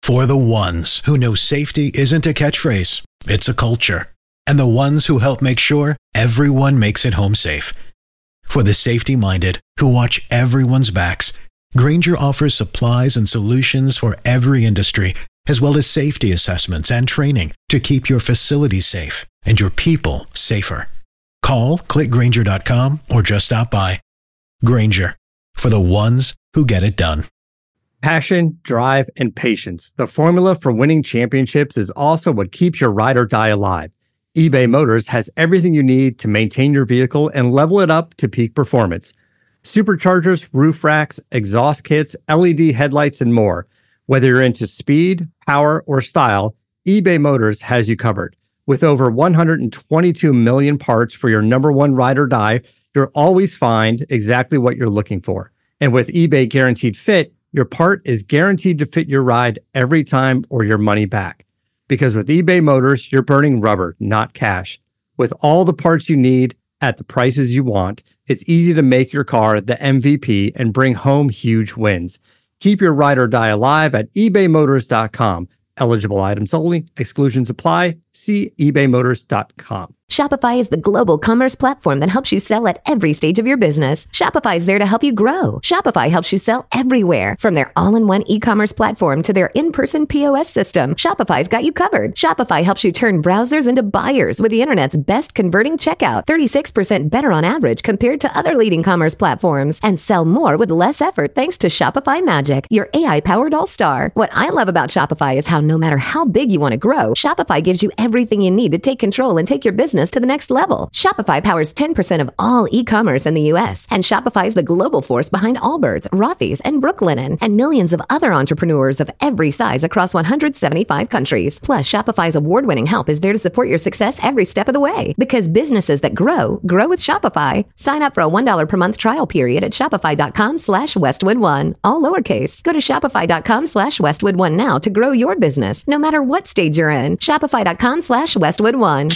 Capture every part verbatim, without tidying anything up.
For the ones who know safety isn't a catchphrase, it's a culture. And the ones who help make sure everyone makes it home safe. For the safety-minded who watch everyone's backs, Grainger offers supplies and solutions for every industry, as well as safety assessments and training to keep your facilities safe and your people safer. Call, click Grainger dot com, or just stop by. Grainger, for the ones who get it done. Passion, drive, and patience. The formula for winning championships is also what keeps your ride or die alive. eBay Motors has everything you need to maintain your vehicle and level it up to peak performance. Superchargers, roof racks, exhaust kits, L E D headlights, and more. Whether you're into speed, power, or style, eBay Motors has you covered. With over one hundred twenty-two million parts for your number one ride or die, you'll always find exactly what you're looking for. And with eBay Guaranteed Fit, your part is guaranteed to fit your ride every time or your money back. Because with eBay Motors, you're burning rubber, not cash. With all the parts you need at the prices you want, it's easy to make your car the M V P and bring home huge wins. Keep your ride or die alive at ebay motors dot com. Eligible items only. Exclusions apply. See ebay motors dot com. Shopify is the global commerce platform that helps you sell at every stage of your business. Shopify is there to help you grow. Shopify helps you sell everywhere, from their all-in-one e-commerce platform to their in-person P O S system. Shopify's got you covered. Shopify helps you turn browsers into buyers with the internet's best converting checkout, thirty-six percent better on average compared to other leading commerce platforms, and sell more with less effort thanks to Shopify Magic, your A I-powered all-star. What I love about Shopify is how no matter how big you want to grow, Shopify gives you everything you need to take control and take your business to the next level. Shopify powers ten percent of all e-commerce in the U S, and Shopify is the global force behind Allbirds, Rothy's, and Brooklinen, and millions of other entrepreneurs of every size across one hundred seventy-five countries. Plus, Shopify's award-winning help is there to support your success every step of the way. Because businesses that grow, grow with Shopify. Sign up for a one dollar per month trial period at shopify.com slash Westwood One. All lowercase. Go to shopify.com slash Westwood One now to grow your business, no matter what stage you're in. Shopify.com slash Westwood One.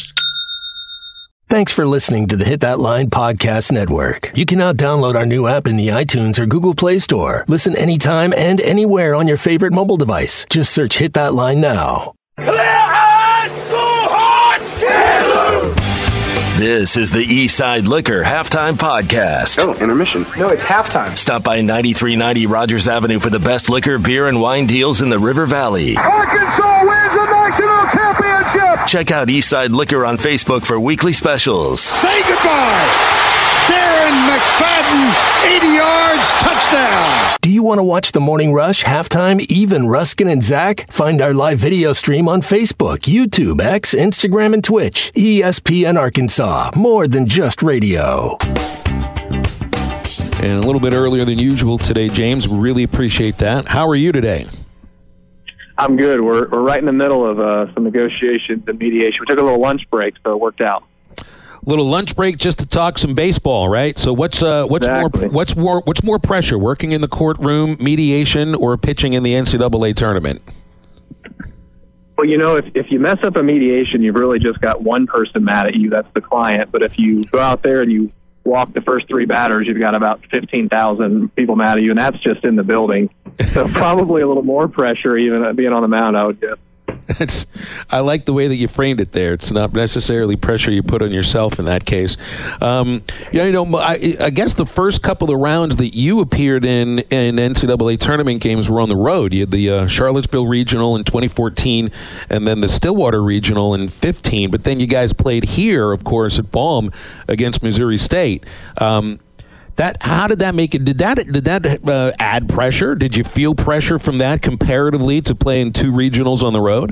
Thanks for listening to the Hit That Line Podcast Network. You can now download our new app in the iTunes or Google Play Store. Listen anytime and anywhere on your favorite mobile device. Just search Hit That Line now. This is the Eastside Liquor Halftime Podcast. Oh, intermission. No, it's halftime. Stop by ninety-three ninety Rogers Avenue for the best liquor, beer, and wine deals in the River Valley. Arkansas wins the national championship. Check out Eastside Liquor on Facebook for weekly specials. Say goodbye. Darren McFadden, eighty yards, touchdown. Do you want to watch the Morning Rush, Halftime, Even, Ruskin, and Zach? Find our live video stream on Facebook, YouTube, X, Instagram, and Twitch. E S P N Arkansas, more than just radio. And a little bit earlier than usual today, James. Really appreciate that. How are you today? I'm good. We're we're right in the middle of uh, some negotiations and mediation. We took a little lunch break, so it worked out. Little lunch break just to talk some baseball, right? So what's uh, what's Exactly. more what's more what's more pressure, working in the courtroom, mediation, or pitching in the N C double A tournament? Well, you know, if if you mess up a mediation, you've really just got one person mad at you. That's the client. But if you go out there and you walk the first three batters, you've got about fifteen thousand people mad at you, and that's just in the building. So probably a little more pressure even being on the mound, I would guess. It's, I like the way that you framed it there. It's not necessarily pressure you put on yourself in that case. Um, yeah, you know, I, I guess the first couple of rounds that you appeared in in N C double A tournament games were on the road. You had the uh, Charlottesville Regional in twenty fourteen, and then the Stillwater Regional in fifteen. But then you guys played here, of course, at Baum against Missouri State. Um, That how did that make it? Did that did that uh, add pressure? Did you feel pressure from that comparatively to playing two regionals on the road?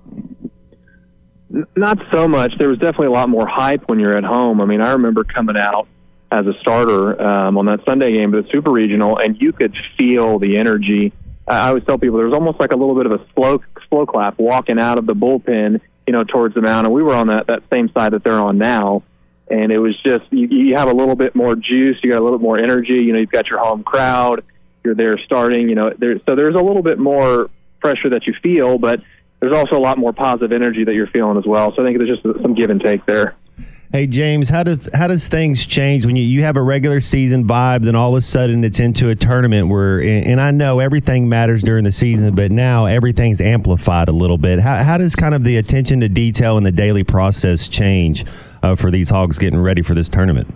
Not so much. There was definitely a lot more hype when you're at home. I mean, I remember coming out as a starter um, on that Sunday game, but the Super Regional, and you could feel the energy. I always tell people there was almost like a little bit of a slow slow clap walking out of the bullpen, you know, towards the mound, and we were on that that same side that they're on now. And it was just, you, you have a little bit more juice, you got a little bit more energy, you know, you've got your home crowd, you're there starting, you know, there, so there's a little bit more pressure that you feel, but there's also a lot more positive energy that you're feeling as well. So I think there's just some give and take there. Hey, James, how does how does things change when you, you have a regular season vibe, then all of a sudden it's into a tournament where, and I know everything matters during the season, but now everything's amplified a little bit. How, how does kind of the attention to detail and the daily process change uh, for these Hogs getting ready for this tournament?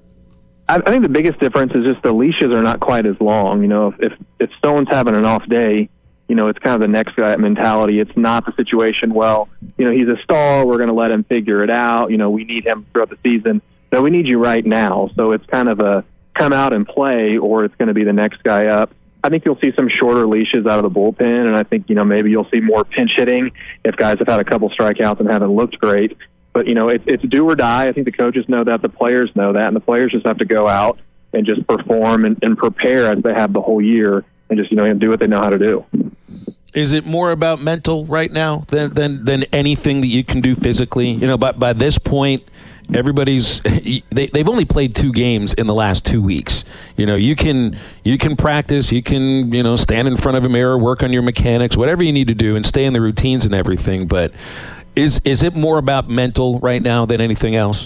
I, I think the biggest difference is just the leashes are not quite as long. You know, if, if, if Stone's having an off day, you know, it's kind of the next guy mentality. It's not the situation, well, you know, he's a star, we're going to let him figure it out. You know, we need him throughout the season. No, we need you right now. So it's kind of a come out and play, or it's going to be the next guy up. I think you'll see some shorter leashes out of the bullpen, and I think, you know, maybe you'll see more pinch hitting if guys have had a couple strikeouts and haven't looked great. But, you know, it, it's do or die. I think the coaches know that, the players know that, and the players just have to go out and just perform and, and prepare as they have the whole year and just, you know, do what they know how to do. Is it more about mental right now than, than than anything that you can do physically? You know, by by this point, everybody's they they've only played two games in the last two weeks. You know, you can you can practice, you can you know stand in front of a mirror, work on your mechanics, whatever you need to do, and stay in the routines and everything. But is is it more about mental right now than anything else?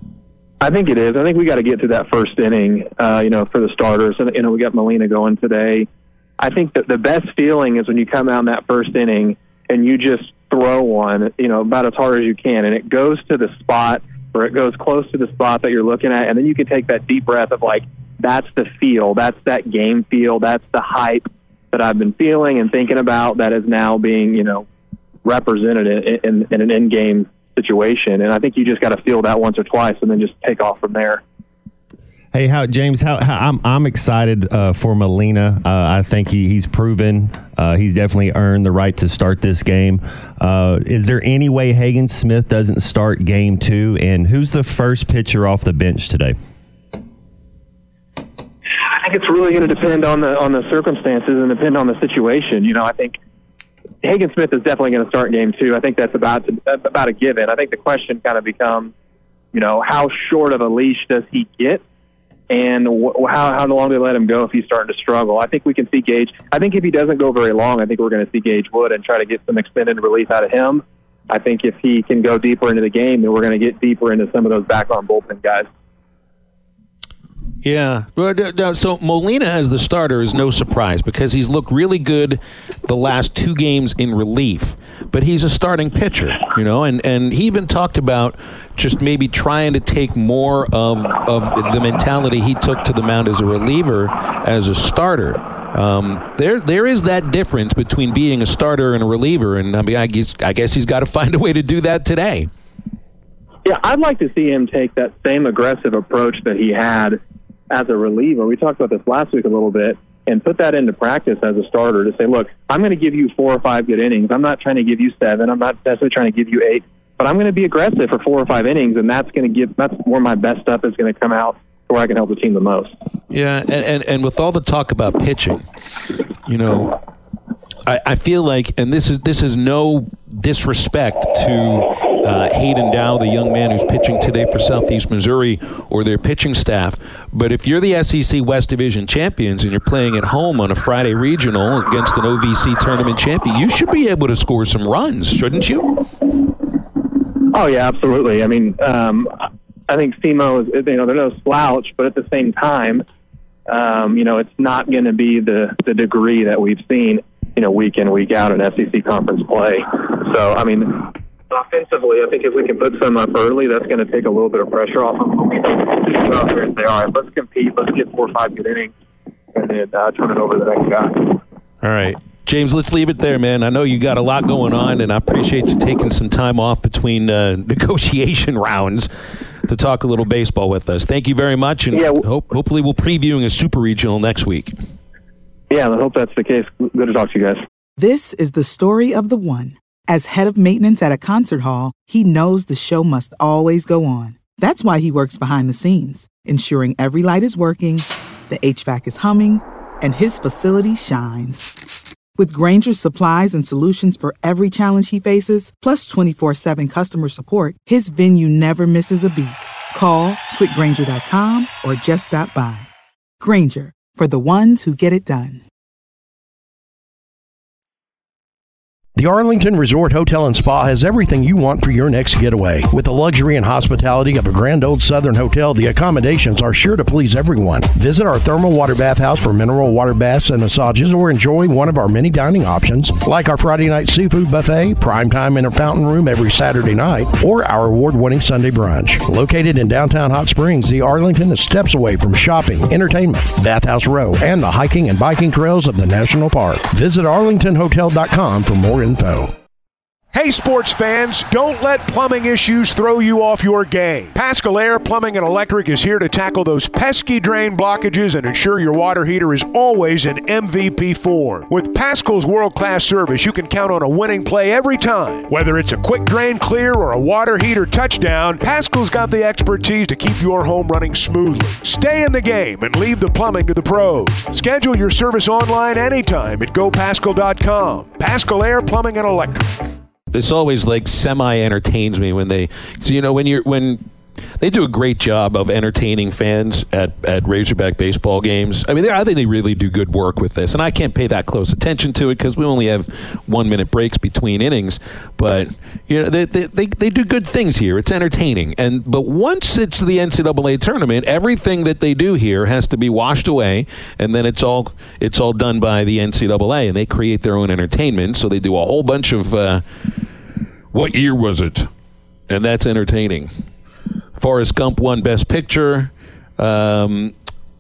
I think it is. I think we got to get to that first inning. Uh, you know, for the starters, and you know we got Molina going today. I think that the best feeling is when you come out in that first inning and you just throw one, you know, about as hard as you can, and it goes to the spot or it goes close to the spot that you're looking at, and then you can take that deep breath of like, that's the feel, that's that game feel, that's the hype that I've been feeling and thinking about that is now being, you know, represented in, in, in an in-game situation. And I think you just got to feel that once or twice and then just take off from there. Hey, how James? How, how I'm I'm excited uh, for Molina. Uh, I think he, he's proven uh, he's definitely earned the right to start this game. Uh, is there any way Hagen Smith doesn't start game two? And who's the first pitcher off the bench today? I think it's really going to depend on the on the circumstances and depend on the situation. You know, I think Hagen Smith is definitely going to start game two. I think that's about to, about a given. I think the question kind of becomes, you know, how short of a leash does he get? And wh- how how long do they let him go if he's starting to struggle? I think we can see Gage. I think if he doesn't go very long, I think we're going to see Gage Wood and try to get some extended relief out of him. I think if he can go deeper into the game, then we're going to get deeper into some of those back-on bullpen guys. Yeah. So Molina as the starter is no surprise because he's looked really good the last two games in relief. But he's a starting pitcher, you know, and, and he even talked about just maybe trying to take more of of the mentality he took to the mound as a reliever as a starter. Um, there there is that difference between being a starter and a reliever, and I mean, I guess, I guess he's got to find a way to do that today. Yeah, I'd like to see him take that same aggressive approach that he had as a reliever. We talked about this last week a little bit, and put that into practice as a starter to say, look, I'm going to give you four or five good innings. I'm not trying to give you seven. I'm not necessarily trying to give you eight, but I'm going to be aggressive for four or five innings, and that's going to give, that's where my best stuff is going to come out, where I can help the team the most. Yeah, and, and, and with all the talk about pitching, you know, I, I feel like, and this is this is no disrespect to uh, Hayden Dow, the young man who's pitching today for Southeast Missouri, or their pitching staff, but if you're the S E C West Division champions and you're playing at home on a Friday regional against an O V C tournament champion, you should be able to score some runs, shouldn't you? Oh, yeah, absolutely. I mean, um, I think S E M O is, you know, they're no slouch, but at the same time, um, you know, it's not going to be the, the degree that we've seen, you know, week in, week out in S E C conference play. So, I mean, offensively, I think if we can put some up early, that's going to take a little bit of pressure off them. Go out there and say, all right, let's compete, let's get four or five good innings, and then uh, turn it over to the next guy. All right. James, let's leave it there, man. I know you got a lot going on, and I appreciate you taking some time off between uh, negotiation rounds to talk a little baseball with us. Thank you very much, and yeah, hope, hopefully we'll previewing a super regional next week. Yeah, I hope that's the case. Good to talk to you guys. This is the story of the one. As head of maintenance at a concert hall, he knows the show must always go on. That's why he works behind the scenes, ensuring every light is working, the H V A C is humming, and his facility shines. With Grainger's supplies and solutions for every challenge he faces, plus twenty-four seven customer support, his venue never misses a beat. Call quick grainger dot com or just stop by. Grainger, for the ones who get it done. The Arlington Resort Hotel and Spa has everything you want for your next getaway. With the luxury and hospitality of a grand old southern hotel, the accommodations are sure to please everyone. Visit our thermal water bath house for mineral water baths and massages, or enjoy one of our many dining options, like our Friday night seafood buffet, primetime in a fountain room every Saturday night, or our award-winning Sunday brunch. Located in downtown Hot Springs, the Arlington is steps away from shopping, entertainment, Bathhouse Row, and the hiking and biking trails of the National Park. Visit arlington hotel dot com for more info. Hey sports fans, don't let plumbing issues throw you off your game. Pascal Air Plumbing and Electric is here to tackle those pesky drain blockages and ensure your water heater is always in M V P form. With Pascal's world-class service, you can count on a winning play every time. Whether it's a quick drain clear or a water heater touchdown, Pascal's got the expertise to keep your home running smoothly. Stay in the game and leave the plumbing to the pros. Schedule your service online anytime at go pascal dot com. Pascal Air Plumbing and Electric. This always like semi-entertains me when they, so you know when you're when they do a great job of entertaining fans at, at Razorback baseball games. I mean, I think they really do good work with this, and I can't pay that close attention to it because we only have one minute breaks between innings. But you know, they, they they they do good things here. It's entertaining, and but once it's the N C double A tournament, everything that they do here has to be washed away, and then it's all it's all done by the N C double A, and they create their own entertainment. So they do a whole bunch of uh, what year was it, and that's entertaining. Forrest Gump won Best Picture. Um,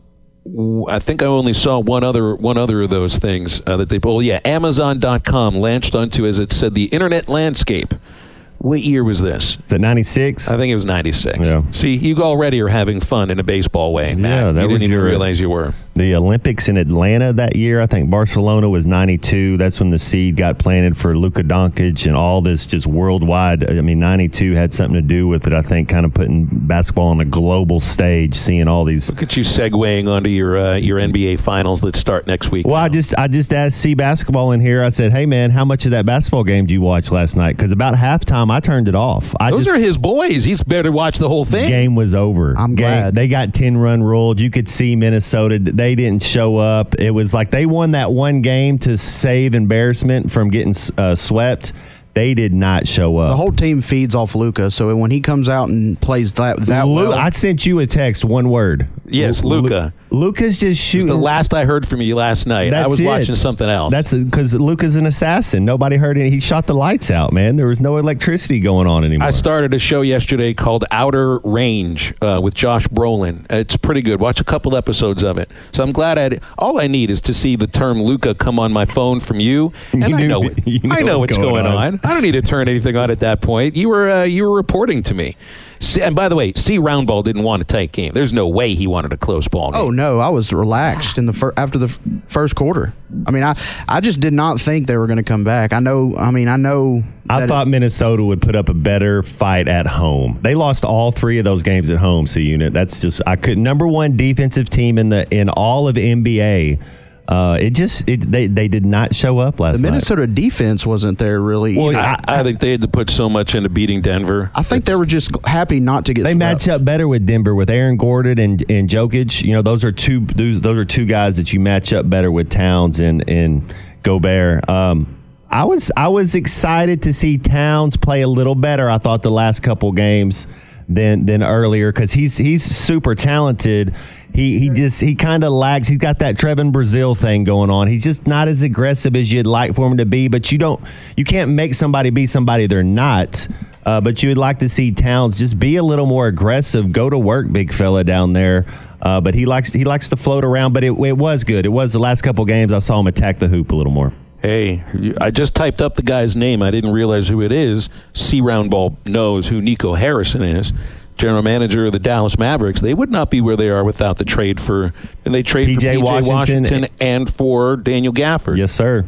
I think I only saw one other one other of those things uh, that they. Oh yeah, Amazon dot com launched onto, as it said, the internet landscape. What year was this? Is it ninety-six? I think it was ninety-six. Yeah. See, you already are having fun in a baseball way, Matt. Yeah, that you was didn't even your, realize you were. The Olympics in Atlanta that year, I think Barcelona was ninety-two. That's when the seed got planted for Luka Doncic and all this just worldwide. I mean, ninety-two had something to do with it, I think, kind of putting basketball on a global stage, seeing all these. Look at you segueing onto your uh, your N B A finals that start next week. Well, I just I just asked C Basketball in here. I said, hey, man, how much of that basketball game did you watch last night? Because about halftime, I turned it off. I Those just, are his boys. He's better watch the whole thing. Game was over. I'm game, glad. They got ten-run ruled. You could see Minnesota. They didn't show up. It was like they won that one game to save embarrassment from getting uh, swept. They did not show up. The whole team feeds off Luka, so when he comes out and plays that that Lu- well, I sent you a text, one word. Yes, Luka. Luka's just shooting. The last I heard from you last night. That's I was it. watching something else. That's because Luka's an assassin. Nobody heard it. He shot the lights out, man. There was no electricity going on anymore. I started a show yesterday called Outer Range uh, with Josh Brolin. It's pretty good. Watch a couple episodes of it. So I'm glad I had, all I need is to see the term Luka come on my phone from you, and You I knew- know it. you know I know what's what's going, going on. on. I don't need to turn anything on at that point. You were uh, you were reporting to me. See, and by the way, C. Roundball didn't want a tight game. There's no way he wanted a close ball game. oh no, I was relaxed in the fir- after the f- first quarter. I mean, I I just did not think they were going to come back. I know. I mean, I know. I thought it, Minnesota would put up a better fight at home. They lost all three of those games at home, C Unit. That's just I could number one defensive team in the in all of N B A. Uh, it just it, they they did not show up last the night. Minnesota defense wasn't there really. Well, either. I, I think they had to put so much into beating Denver. I think they were just happy not to get. They swept. match up better with Denver with Aaron Gordon and, and Jokic. You know, those are two those, those are two guys that you match up better with Towns and and Gobert. Um, I was I was excited to see Towns play a little better. I thought the last couple games than than earlier because he's he's super talented. He he just he kind of lags. He's got that Trevin Brazil thing going on. He's just not as aggressive as you'd like for him to be. But you don't you can't make somebody be somebody they're not. Uh, but you would like to see Towns just be a little more aggressive. Go to work, big fella down there. Uh, but he likes he likes to float around. But it it was good. It was the last couple games I saw him attack the hoop a little more. Hey, I just typed up the guy's name. I didn't realize who it is. C. Roundball knows who Nico Harrison is. General manager of the Dallas Mavericks. They would not be where they are without the trade for, and they trade P J for P J Washington, Washington and for Daniel Gafford. Yes, sir.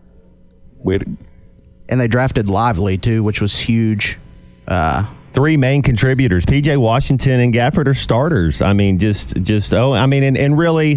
Wait, and they drafted Lively too, which was huge. Uh, Three main contributors: P J Washington and Gafford are starters. I mean, just just oh, I mean, and, and really,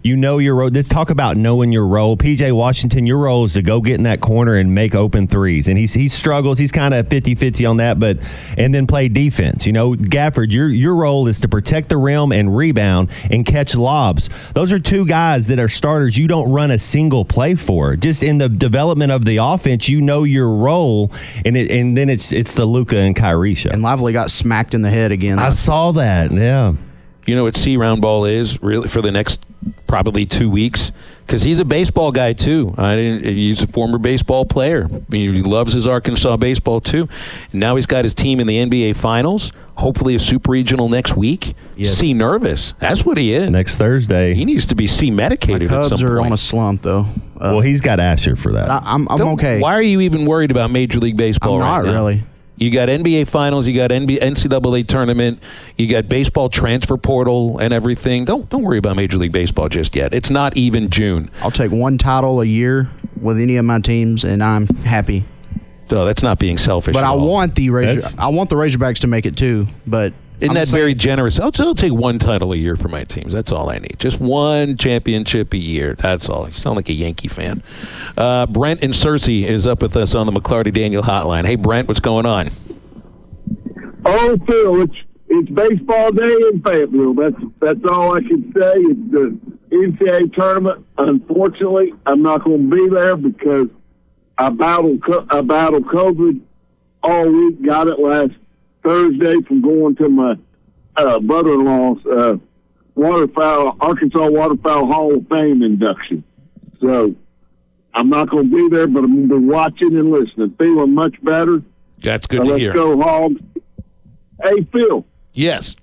You know your role. Let's talk about knowing your role. P J Washington, your role is to go get in that corner and make open threes. And he's, he struggles. He's kind of fifty-fifty on that, but and then play defense. You know, Gafford, your your role is to protect the rim and rebound and catch lobs. Those are two guys that are starters you don't run a single play for. Just in the development of the offense, you know your role, and it, and then it's it's the Luka and Kyrie show. And Lively got smacked in the head again. I saw that, yeah. You know what C-round ball is really for the next probably two weeks? Because he's a baseball guy, too. I didn't, he's a former baseball player. He loves his Arkansas baseball, too. And now he's got his team in the N B A Finals, hopefully a super regional next week. Yes. C-nervous. That's what he is. Next Thursday. He needs to be C-medicated My at Cubs some are point. on a slump, though. Uh, well, he's got Asher for that. I, I'm, I'm Don't- okay. Why are you even worried about Major League Baseball I'm right not now? really. You got N B A Finals, you got N B A, N C double A tournament, you got baseball transfer portal and everything. Don't don't worry about Major League Baseball just yet. It's not even June. I'll take one title a year with any of my teams, and I'm happy. So that's not being selfish. But at I all. want the Razor, That's- I want the Razorbacks to make it too. But Isn't I'm that saying- very generous? I'll, I'll take one title a year for my teams. That's all I need. Just one championship a year. That's all. You sound like a Yankee fan. Uh, Brent in Searcy is up with us on the McClarty Daniel hotline. Hey, Brent, what's going on? Oh, Phil, it's it's baseball day in Fayetteville. That's that's all I can say. It's the N C double A tournament. Unfortunately, I'm not going to be there because I battled co- I battled COVID all week. Got it last Thursday from going to my uh, brother-in-law's uh, waterfowl Arkansas Waterfowl Hall of Fame induction. So I'm not going to be there, but I'm going to be watching and listening. Feeling much better. That's good So to let's hear. go, Hogs. Hey, Phil. Yes.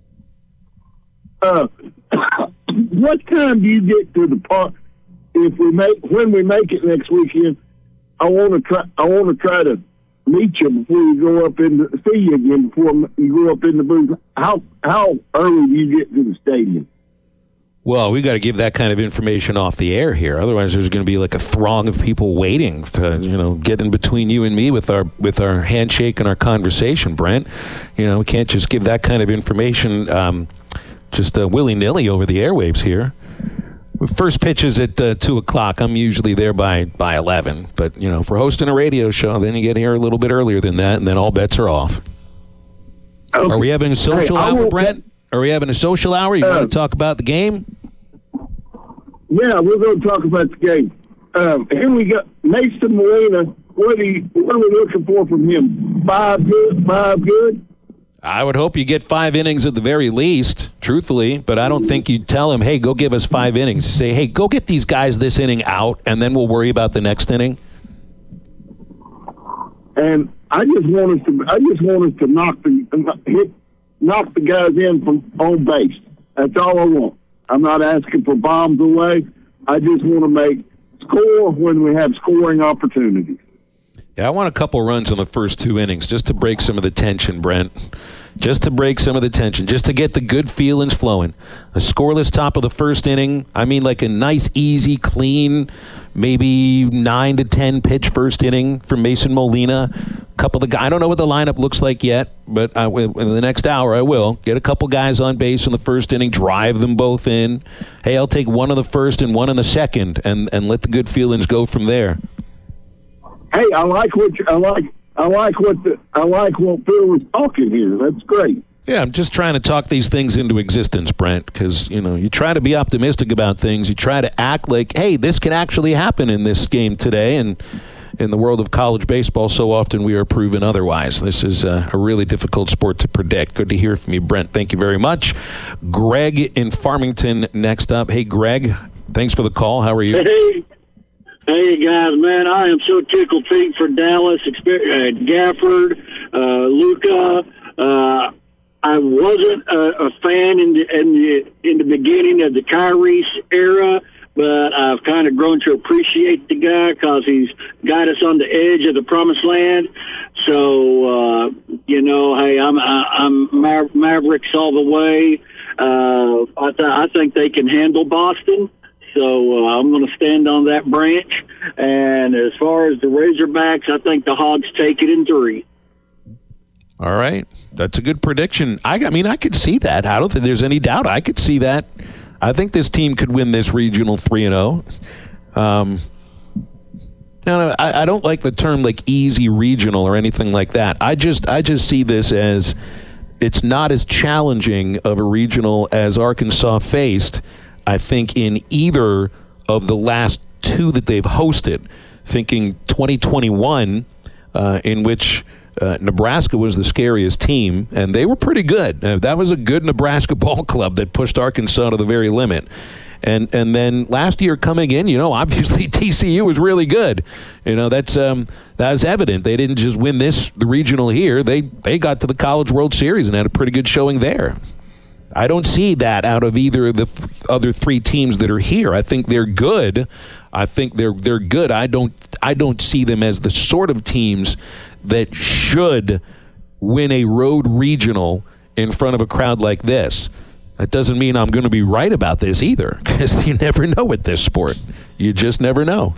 Uh, what time do you get to the park? If we make when we make it next weekend, I want to try. I want to try to meet you before you go up in the see you again before you go up in the booth. How how early do you get to the stadium? Well, we got to give that kind of information off the air here. Otherwise, there's going to be like a throng of people waiting to, you know, get in between you and me with our with our handshake and our conversation, Brent. You know, we can't just give that kind of information um, just uh, willy-nilly over the airwaves here. First pitch is at uh, two o'clock. I'm usually there by, by eleven. But, you know, if we're hosting a radio show, then you get here a little bit earlier than that, and then all bets are off. Okay. Are we having a social Hey, I hour, won't- Brent? Are we having a social hour? You Uh, want to talk about the game? Yeah, we're going to talk about the game. Um, here we go. Mason Molina. What are you, what are we looking for from him? Five good. Five good. I would hope you get five innings at the very least, truthfully, but I don't think you'd tell him, hey, go give us five innings. Say, hey, go get these guys this inning out, and then we'll worry about the next inning. And I just want us to. I just want us to knock the hit, knock the guys in from on base. That's all I want. I'm not asking for bombs away. I just want to make score when we have scoring opportunities. Yeah, I want a couple runs on the first two innings just to break some of the tension, Brent. Just to break some of the tension, just to get the good feelings flowing. A scoreless top of the first inning. I mean, like a nice, easy, clean, maybe nine to ten pitch first inning from Mason Molina. A couple of guys. I don't know what the lineup looks like yet, but I, in the next hour I will get a couple guys on base in the first inning, drive them both in. Hey, I'll take one in the first and one in the second, and and let the good feelings go from there. Hey, I like what you, I like. I like what the I like what Phil was talking here. That's great. Yeah, I'm just trying to talk these things into existence, Brent, because, you know, you try to be optimistic about things. You try to act like, hey, this can actually happen in this game today. And in the world of college baseball, so often we are proven otherwise. This is a, a really difficult sport to predict. Good to hear from you, Brent. Thank you very much. Greg in Farmington next up. Hey, Greg, thanks for the call. How are you? Hey. Hey, guys, man, I am so tickled pink for Dallas, uh, Gafford, uh, Luka. Uh, I wasn't a, a fan in the, in the in the beginning of the Kyrie era, but I've kind of grown to appreciate the guy because he's got us on the edge of the promised land. So, uh, you know, hey, I'm I'm Maver- Mavericks all the way. Uh, I, th- I think they can handle Boston. So uh, I'm going to stand on that branch. And as far as the Razorbacks, I think the Hogs take it in three. All right. That's a good prediction. I, I mean, I could see that. I don't think there's any doubt. I could see that. I think this team could win this regional three and oh. Um, no, no, I, I don't like the term like easy regional or anything like that. I just, I just see this as it's not as challenging of a regional as Arkansas faced, I think, in either of the last two that they've hosted. Thinking twenty twenty-one, uh, in which uh, Nebraska was the scariest team, and they were pretty good. Uh, that was a good Nebraska ball club that pushed Arkansas to the very limit. And and then last year coming in, you know, obviously T C U was really good. You know, that's um, that's evident. They didn't just win this the regional here. They they got to the College World Series and had a pretty good showing there. I don't see that out of either of the th- other three teams that are here. I think they're good. I think they're they're good. I don't I don't see them as the sort of teams that should win a road regional in front of a crowd like this. That doesn't mean I'm going to be right about this either, because you never know with this sport. You just never know.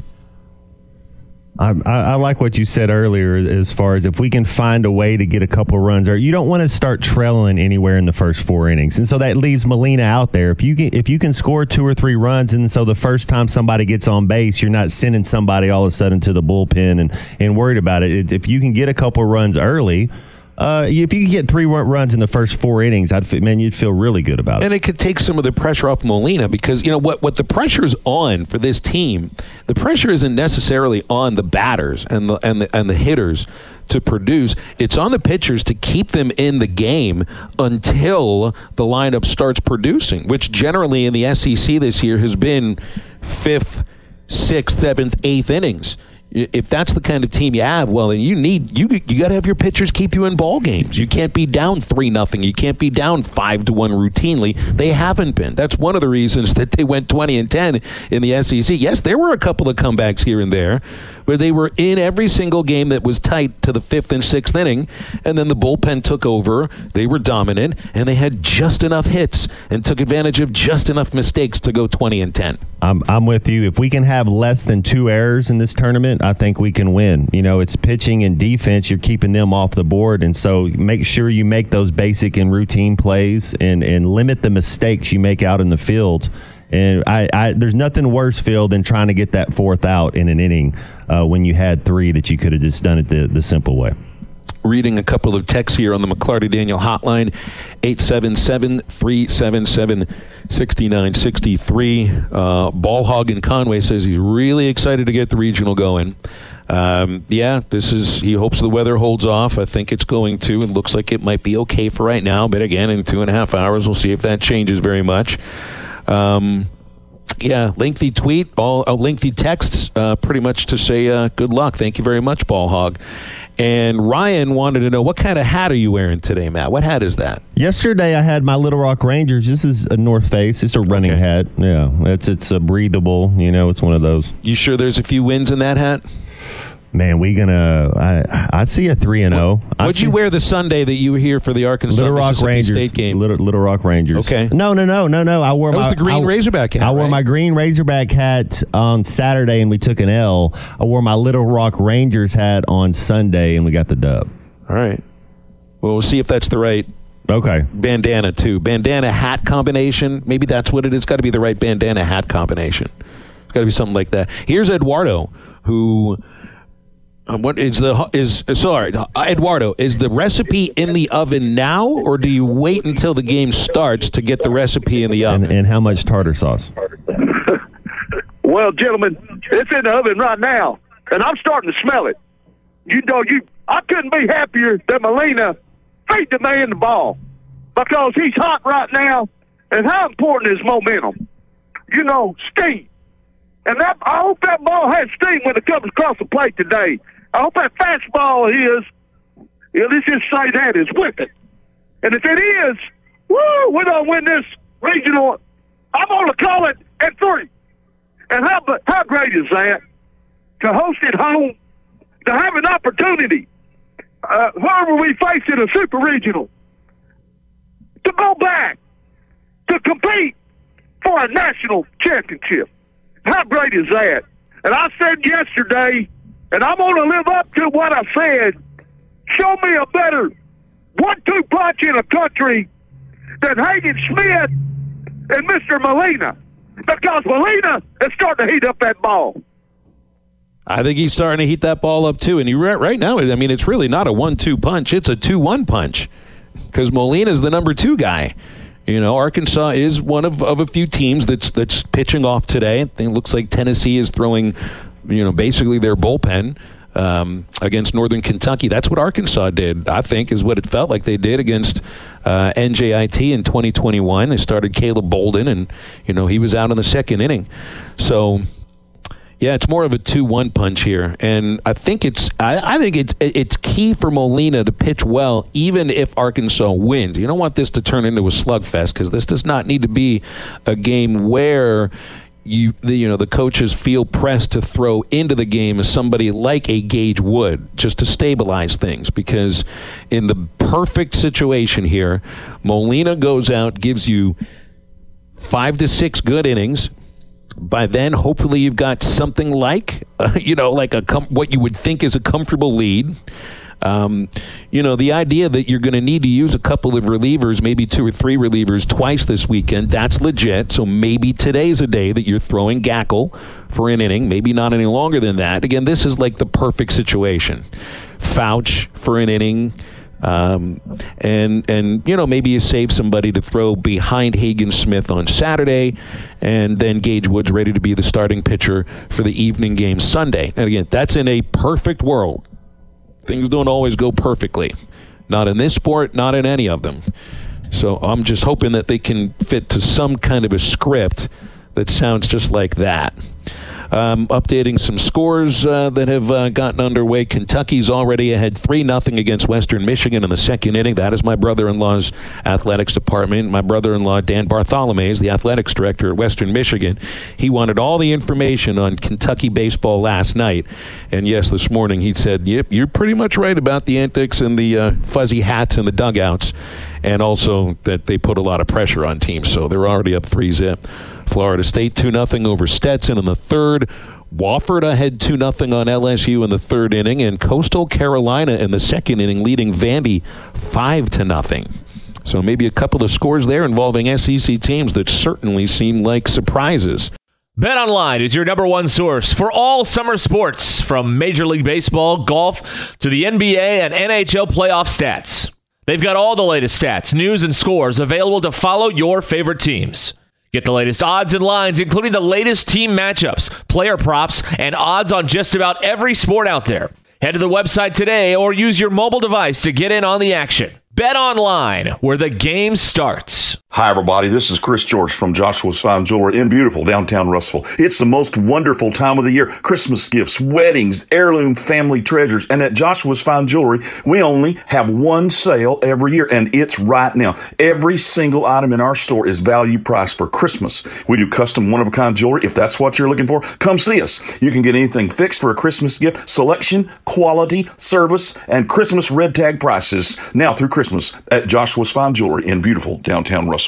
I, I like what you said earlier as far as if we can find a way to get a couple runs, or you don't want to start trailing anywhere in the first four innings. And so that leaves Molina out there. If you can, if you can score two or three runs, and so the first time somebody gets on base, you're not sending somebody all of a sudden to the bullpen and, and worried about it. If you can get a couple runs early, Uh, if you can get three runs in the first four innings, I'd man, you'd feel really good about it. And it could take some of the pressure off Molina, because you know what? What the pressure is on for this team, the pressure isn't necessarily on the batters and the and the and the hitters to produce. It's on the pitchers to keep them in the game until the lineup starts producing, which generally in the S E C this year has been fifth, sixth, seventh, eighth innings. If that's the kind of team you have, well, then you need you you got to have your pitchers keep you in ball games. You can't be down three nothing. You can't be down five to one routinely. They haven't been. That's one of the reasons that they went twenty and ten in the S E C. Yes, there were a couple of comebacks here and there, where they were in every single game that was tight to the fifth and sixth inning, and then the bullpen took over. They were dominant, and they had just enough hits and took advantage of just enough mistakes to go twenty and ten. I'm I'm with you. If we can have less than two errors in this tournament, I think we can win. You know, it's pitching and defense. You're keeping them off the board, and so make sure you make those basic and routine plays, and and limit the mistakes you make out in the field. And I, I there's nothing worse, Phil, than trying to get that fourth out in an inning uh, when you had three that you could have just done it the, the simple way. Reading a couple of texts here on the McClarty Daniel hotline, eight seven seven, three seven seven, six nine six three. Uh, Ball Hog in Conway says he's really excited to get the regional going. Um, yeah, this is. He hopes the weather holds off. I think it's going to. It looks like it might be okay for right now, but again, in two and a half hours, we'll see if that changes very much. Um, yeah, lengthy tweet, all uh, lengthy texts, uh, pretty much to say uh, good luck. Thank you very much, Ball Hog. And Ryan wanted to know, what kind of hat are you wearing today, Matt? What hat is that? Yesterday I had my Little Rock Rangers. This is a North Face. It's a running okay. hat. Yeah, it's it's a breathable. You know, it's one of those. You sure there's a few wins in that hat? Man, we gonna. I I see a three and zero. What'd you wear the Sunday that you were here for the Arkansas Little Rock Rangers State game? Little, Little Rock Rangers. Okay. No, no, no, no, no. I wore that my was the green I, Razorback hat. I wore right? my green Razorback hat on Saturday, and we took an L. I wore my Little Rock Rangers hat on Sunday, and we got the dub. All right. Well, we'll see if that's the right. Okay. Bandana too. Bandana hat combination. Maybe that's what it is. It's got to be the right bandana hat combination. It's got to be something like that. Here's Eduardo, who. Um, what is the is sorry Eduardo, is the recipe in the oven now, or do you wait until the game starts to get the recipe in the oven? And, and how much tartar sauce? Well, gentlemen, it's in the oven right now, and I'm starting to smell it. You know, you I couldn't be happier than Molina. Feed the man the ball, because he's hot right now, and how important is momentum? You know, steam. And that, I hope that ball has steam when it comes across the plate today. I hope that fastball is, you know, let's just say that is whipping. And if it is, woo, we're going to win this regional. I'm going to call it at three. And how how great is that? To host at home, to have an opportunity, uh, whoever we face in a super regional, to go back, to compete for a national championship. How great is that? And I said yesterday, and I'm going to live up to what I said, show me a better one two punch in a country than Hagen Smith and Mister Molina, because Molina is starting to heat up that ball. I think he's starting to heat that ball up too. And you right now, I mean, it's really not a one two punch. It's a two one punch because Molina's the number two guy. You know, Arkansas is one of, of a few teams that's that's pitching off today. It looks like Tennessee is throwing, you know, basically their bullpen um, against Northern Kentucky. That's what Arkansas did, I think, is what it felt like they did against uh, N J I T in twenty twenty-one. They started Caleb Bolden, and, you know, he was out in the second inning. So, yeah, it's more of a two one punch here, and I think it's I, I think it's it's key for Molina to pitch well, even if Arkansas wins. You don't want this to turn into a slugfest because this does not need to be a game where you the, you know the coaches feel pressed to throw into the game as somebody like a Gage would, just to stabilize things. Because in the perfect situation here, Molina goes out, gives you five to six good innings. By then, hopefully, you've got something like, uh, you know, like a com- what you would think is a comfortable lead. Um, you know, the idea that you're going to need to use a couple of relievers, maybe two or three relievers twice this weekend, that's legit. So maybe today's a day that you're throwing Gackle for an inning, maybe not any longer than that. Again, this is like the perfect situation. Fouch for an inning. Um, and, and, you know, maybe you save somebody to throw behind Hagen Smith on Saturday, and then Gage Wood's ready to be the starting pitcher for the evening game Sunday. And again, that's in a perfect world. Things don't always go perfectly. Not in this sport, not in any of them. So I'm just hoping that they can fit to some kind of a script that sounds just like that. Um, updating some scores uh, that have uh, gotten underway. Kentucky's already ahead three nothing against Western Michigan in the second inning. That is my brother-in-law's athletics department. My brother-in-law, Dan Bartholomew, is the athletics director at Western Michigan. He wanted all the information on Kentucky baseball last night. And yes, this morning he said, yep, you're pretty much right about the antics and the uh, fuzzy hats and the dugouts. And also that they put a lot of pressure on teams. So they're already up three zip. Florida State two nothing over Stetson in the third. Wofford ahead two nothing on L S U in the third inning, and Coastal Carolina in the second inning leading Vandy five to nothing. So maybe a couple of scores there involving S E C teams that certainly seem like surprises. BetOnline is your number one source for all summer sports, from Major League Baseball, golf, to the N B A and N H L playoff stats. They've got all the latest stats, news, and scores available to follow your favorite teams. Get the latest odds and lines, including the latest team matchups, player props, and odds on just about every sport out there. Head to the website today or use your mobile device to get in on the action. BetOnline, where the game starts. Hi, everybody. This is Chris George from Joshua's Fine Jewelry in beautiful downtown Russellville. It's the most wonderful time of the year. Christmas gifts, weddings, heirloom family treasures. And at Joshua's Fine Jewelry, we only have one sale every year, and it's right now. Every single item in our store is value priced for Christmas. We do custom one-of-a-kind jewelry. If that's what you're looking for, come see us. You can get anything fixed for a Christmas gift. Selection, quality, service, and Christmas red tag prices now through Christmas at Joshua's Fine Jewelry in beautiful downtown Russellville.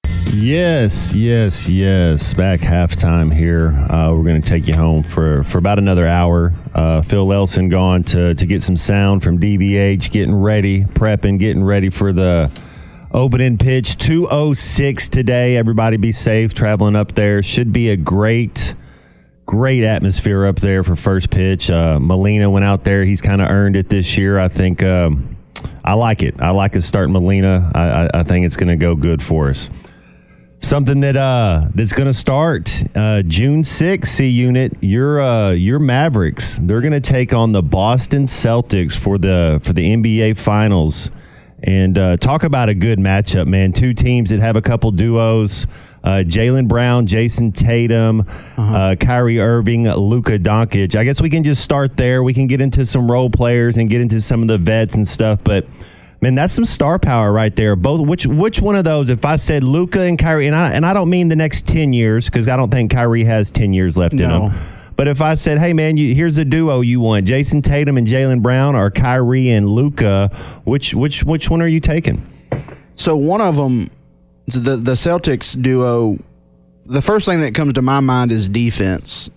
Yes, yes, yes. Back halftime here. Uh, we're going to take you home for, for about another hour. Uh, Phil Elson gone to, to get some sound from D B H, getting ready, prepping, getting ready for the opening pitch. two oh six today. Everybody be safe traveling up there. Should be a great, great atmosphere up there for first pitch. Uh, Molina went out there. He's kind of earned it this year. I think um, I like it. I like to start Molina. I, I, I think it's going to go good for us. Something that uh that's going to start uh, June sixth, C-Unit, your uh, your Mavericks. They're going to take on the Boston Celtics for the for the N B A Finals. And uh, talk about a good matchup, man. Two teams that have a couple duos. Uh, Jaylen Brown, Jason Tatum, uh-huh. uh, Kyrie Irving, Luka Doncic. I guess we can just start there. We can get into some role players and get into some of the vets and stuff. But, man, that's some star power right there. Both. Which which one of those, if I said Luka and Kyrie, and I, and I don't mean the next ten years, because I don't think Kyrie has ten years left no. in him. But if I said, hey, man, you, here's a duo you want, Jason Tatum and Jaylen Brown, or Kyrie and Luka, which which which one are you taking? So one of them, the, the Celtics duo, the first thing that comes to my mind is defense.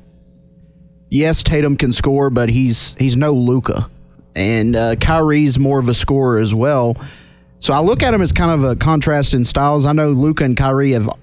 Yes, Tatum can score, but he's he's no Luka. And uh, Kyrie's more of a scorer as well. So I look at him as kind of a contrast in styles. I know Luka and Kyrie have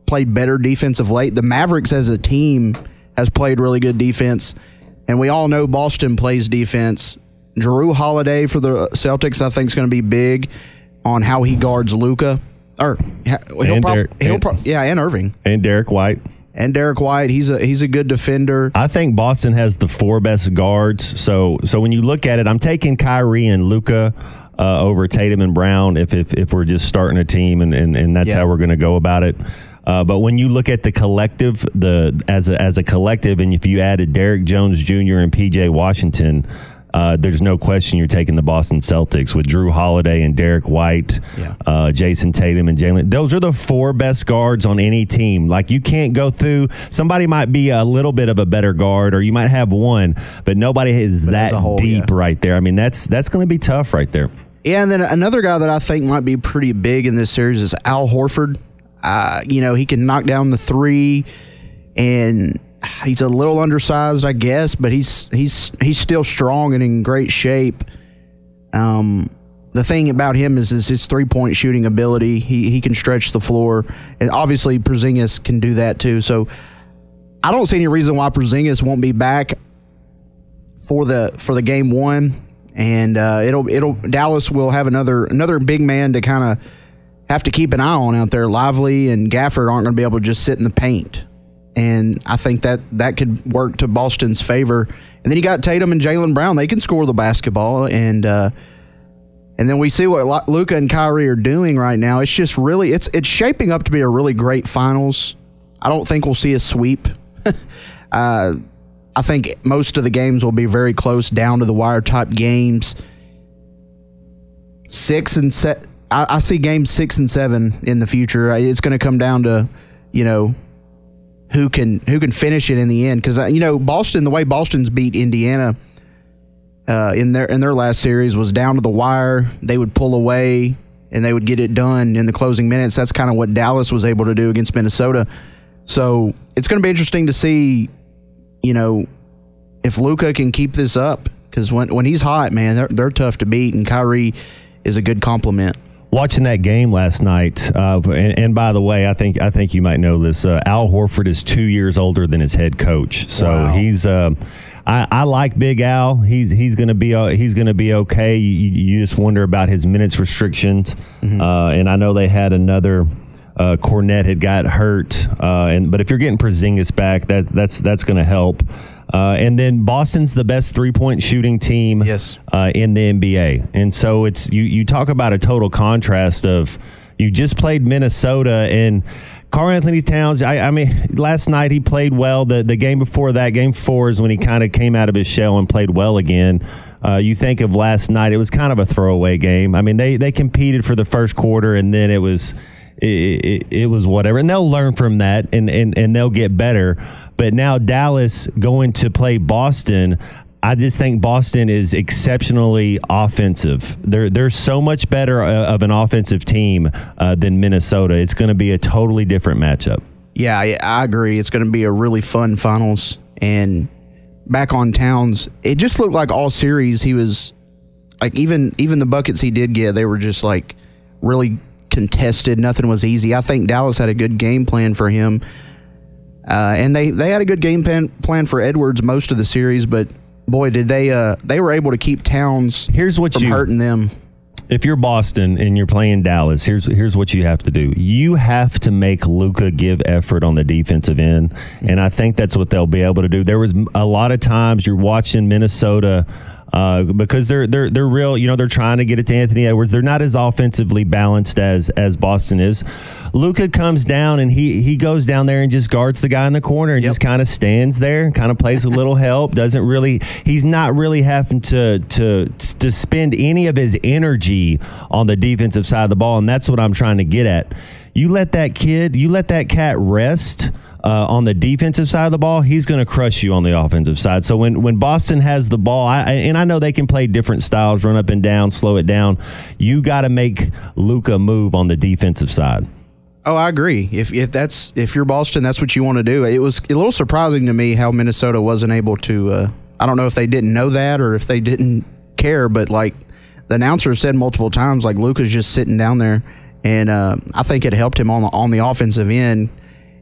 played better defense of late. The Mavericks as a team has played really good defense, and we all know Boston plays defense. Jrue Holiday for the Celtics, I think, is going to be big on how he guards Luka. Or he'll and prob- Derek, he'll and, pro- yeah, and Irving and Derek White. And Derek White, he's a he's a good defender. I think Boston has the four best guards. So so when you look at it, I'm taking Kyrie and Luka uh, over Tatum and Brown if if, if we're just starting a team, and, and, and that's Yeah. how we're going to go about it. Uh, but when you look at the collective, the as a, as a collective, and if you added Derek Jones Junior and P J Washington, uh, there's no question you're taking the Boston Celtics with Jrue Holiday and Derek White, Yeah. uh, Jason Tatum and Jalen. Those are the four best guards on any team. Like, you can't go through. Somebody might be a little bit of a better guard, or you might have one, but nobody is But that as a whole, deep yeah. right there. I mean, that's that's going to be tough right there. Yeah, and then another guy that I think might be pretty big in this series is Al Horford. Uh, you know, he can knock down the three, and he's a little undersized, I guess, but he's he's he's still strong and in great shape. Um, the thing about him is, is his three-point shooting ability. He he can stretch the floor, and obviously Porzingis can do that too. So I don't see any reason why Porzingis won't be back for the for the game one, and uh, it'll it'll Dallas will have another another big man to kind of have to keep an eye on out there. Lively and Gafford aren't going to be able to just sit in the paint. And I think that that could work to Boston's favor. And then you got Tatum and Jaylen Brown. They can score the basketball. And uh, and then we see what Luka and Kyrie are doing right now. It's just really, it's it's shaping up to be a really great finals. I don't think we'll see a sweep. uh, I think most of the games will be very close, down to the wire type games. Six and set. I, I see games six and seven in the future. It's going to come down to, you know, who can who can finish it in the end, because you know Boston, the way Boston's beat Indiana uh, in their in their last series was down to the wire. They would pull away and they would get it done in the closing minutes. That's kind of what Dallas was able to do against Minnesota. So it's going to be interesting to see, you know, if Luka can keep this up, because when when he's hot, man, they're they're tough to beat, and Kyrie is a good complement. Watching that game last night, uh, and, and by the way, I think I think you might know this. Uh, Al Horford is two years older than his head coach, so Wow. he's. Uh, I, I like Big Al. He's he's going to be uh, he's going to be okay. You, you just wonder about his minutes restrictions, Mm-hmm. uh, and I know they had another. Uh, Cornette had got hurt, uh, and but if you're getting Porzingis back, that that's that's going to help. Uh, and then Boston's the best three-point shooting team yes. uh, in the N B A. And so it's you, you talk about a total contrast of you just played Minnesota and Karl Anthony Towns. I, I mean, last night he played well. The, the game before that, game four, is when he kind of came out of his shell and played well again. Uh, you think of last night, it was kind of a throwaway game. I mean, they, they competed for the first quarter, and then it was – It, it, it was whatever, and they'll learn from that, and, and, and they'll get better. But now Dallas going to play Boston, I just think Boston is exceptionally offensive. They're they're so much better of an offensive team uh, than Minnesota. It's going to be a totally different matchup. Yeah, I, I agree. It's going to be a really fun finals. And back on Towns, it just looked like all series he was like, even even the buckets he did get, they were just like really contested. Nothing was easy. I think Dallas had a good game plan for him, uh, and they, they had a good game plan plan for Edwards most of the series. But boy, did they uh, they were able to keep Towns Here's what from you, hurting them. If you're Boston and you're playing Dallas, here's here's what you have to do. You have to make Luka give effort on the defensive end, and I think that's what they'll be able to do. There was a lot of times you're watching Minnesota. Uh, because they're they're they're real, you know, they're trying to get it to Anthony Edwards. They're not as offensively balanced as as Boston is. Luka comes down and he he goes down there and just guards the guy in the corner and yep. just kind of stands there and kind of plays a little help. Doesn't really, he's not really having to to to spend any of his energy on the defensive side of the ball, and that's what I'm trying to get at. You let that kid, you let that cat rest. Uh, on the defensive side of the ball, he's going to crush you on the offensive side. So when, when Boston has the ball, I, and I know they can play different styles, run up and down, slow it down, you got to make Luka move on the defensive side. Oh, I agree. If if that's if you're Boston, that's what you want to do. It was a little surprising to me how Minnesota wasn't able to. Uh, I don't know if they didn't know that or if they didn't care, but like the announcer said multiple times, like Luka's just sitting down there, and uh, I think it helped him on the on the offensive end.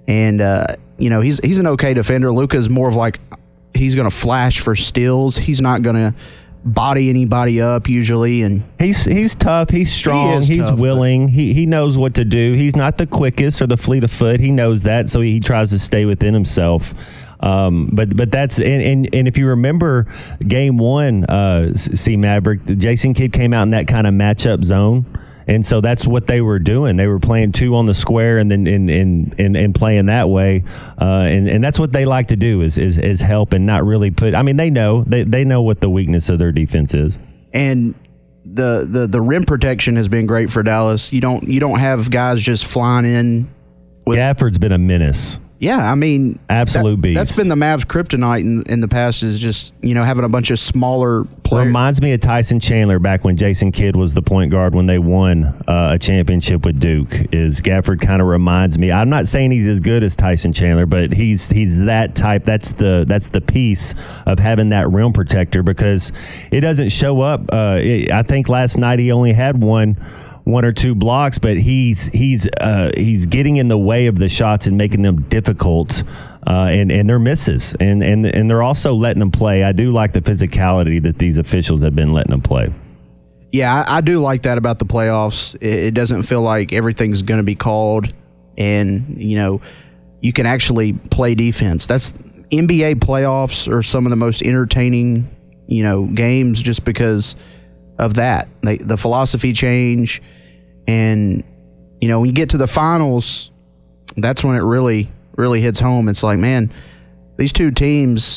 and uh, you know he's he's an okay defender. Luka's more of like he's going to flash for steals. He's not going to body anybody up usually, and he's he's tough. He's strong. He he's tough, willing. He he knows what to do. He's not the quickest or the fleet of foot. He knows that, so he tries to stay within himself. Um, but but that's and, and and if you remember game one, uh, see Maverick, Jason Kidd came out in that kind of matchup zone. And so that's what they were doing. They were playing two on the square and then and and, and, and playing that way. Uh, and, and that's what they like to do is, is is help and not really put. I mean, they know they, they know what the weakness of their defense is. And the, the the rim protection has been great for Dallas. You don't you don't have guys just flying in. With, Gafford's been a menace. Yeah, I mean, absolute that, beast. That's been the Mavs' kryptonite in, in the past is just, you know, having a bunch of smaller players. Reminds me of Tyson Chandler back when Jason Kidd was the point guard when they won uh, a championship with Duke. Is Gafford kind of reminds me. I'm not saying he's as good as Tyson Chandler, but he's he's that type. That's the that's the piece of having that rim protector because it doesn't show up. Uh, it, I think last night he only had one. one or two blocks, but he's he's uh, he's getting in the way of the shots and making them difficult, uh, and and they're misses, and and and they're also letting them play. I do like the physicality that these officials have been letting them play. Yeah, I, I do like that about the playoffs. It, it doesn't feel like everything's going to be called, and you know, you can actually play defense. That's N B A playoffs are some of the most entertaining, you know, games just because of that. They, the philosophy change, and you know when you get to the finals, that's when it really really hits home. It's like, man, these two teams,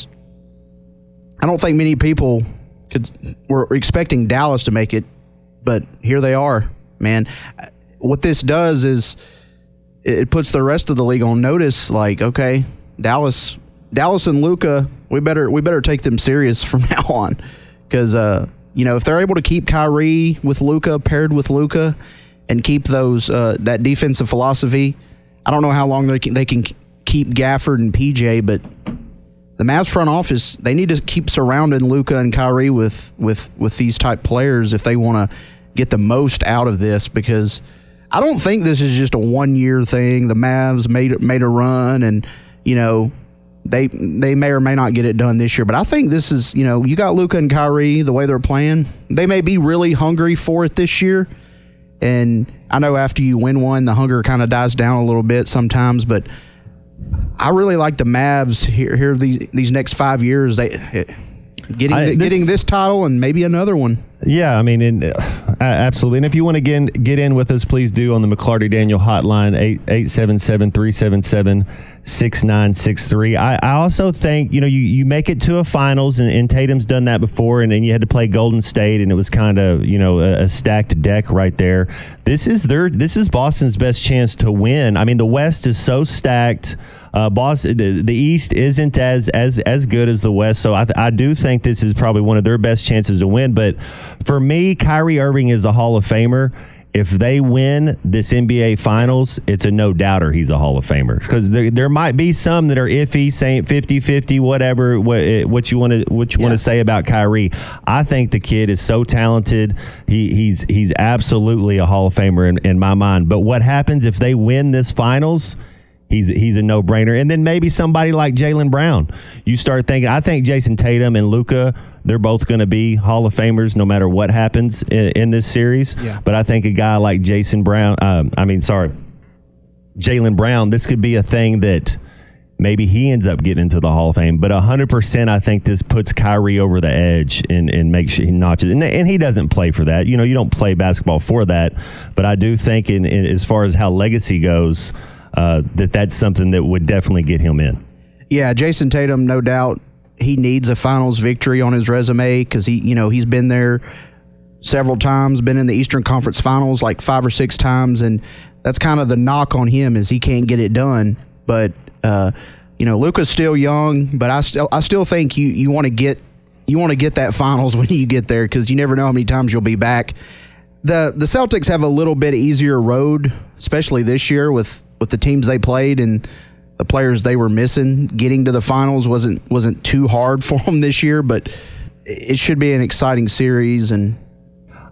I don't think many people could were expecting Dallas to make it, but here they are, man. What this does is it puts the rest of the league on notice, like, okay, Dallas Dallas and Luka, we better we better take them serious from now on, because uh you know, if they're able to keep Kyrie with Luka, paired with Luka, and keep those uh, that defensive philosophy, I don't know how long they can, they can keep Gafford and P J, but the Mavs front office, they need to keep surrounding Luka and Kyrie with with with these type players if they want to get the most out of this, because I don't think this is just a one year thing. The Mavs made made a run, and you know. They they may or may not get it done this year, but I think this is, you know, you got Luka and Kyrie, the way they're playing. They may be really hungry for it this year, and I know after you win one, the hunger kind of dies down a little bit sometimes, but I really like the Mavs here, here these, these next five years. They getting I, this, getting this title and maybe another one. Yeah, I mean, in, uh, absolutely. And if you want to get, get in with us, please do on the McLarty Daniel hotline, eight seven seven, three seven seven, six nine six three. I, I also think, you know, you, you make it to a finals, and, and Tatum's done that before, and then you had to play Golden State, and it was kind of, you know, a, a stacked deck right there. This is their this is Boston's best chance to win. I mean, the West is so stacked. Uh, Boston, the, the East isn't as as as good as the West, so I, I do think this is probably one of their best chances to win. But for me, Kyrie Irving is a Hall of Famer. If they win this N B A Finals, it's a no-doubter he's a Hall of Famer. Because there, there might be some that are iffy, saying fifty-fifty, whatever, what, what you want to what you yeah. want to say about Kyrie. I think the kid is so talented. He, he's he's absolutely a Hall of Famer in, in my mind. But what happens if they win this Finals? He's he's a no-brainer. And then maybe somebody like Jaylen Brown. You start thinking, I think Jason Tatum and Luka, they're both going to be Hall of Famers no matter what happens in, in this series. Yeah. But I think a guy like Jason Brown, um, I mean, sorry, Jaylen Brown, this could be a thing that maybe he ends up getting into the Hall of Fame. But one hundred percent I think this puts Kyrie over the edge and, and makes sure he notches. And, and he doesn't play for that. You know, you don't play basketball for that. But I do think in, in as far as how legacy goes, uh, that that's something that would definitely get him in. Yeah, Jason Tatum, no doubt. He needs a finals victory on his resume because he, you know, he's been there several times, been in the Eastern Conference Finals like five or six times, and that's kind of the knock on him is he can't get it done. But uh, you know, Luka's still young, but I still I still think you you want to get you want to get that finals when you get there because you never know how many times you'll be back. The the Celtics have a little bit easier road, especially this year with with the teams they played and the players they were missing. Getting to the finals wasn't wasn't too hard for them this year, but it should be an exciting series. And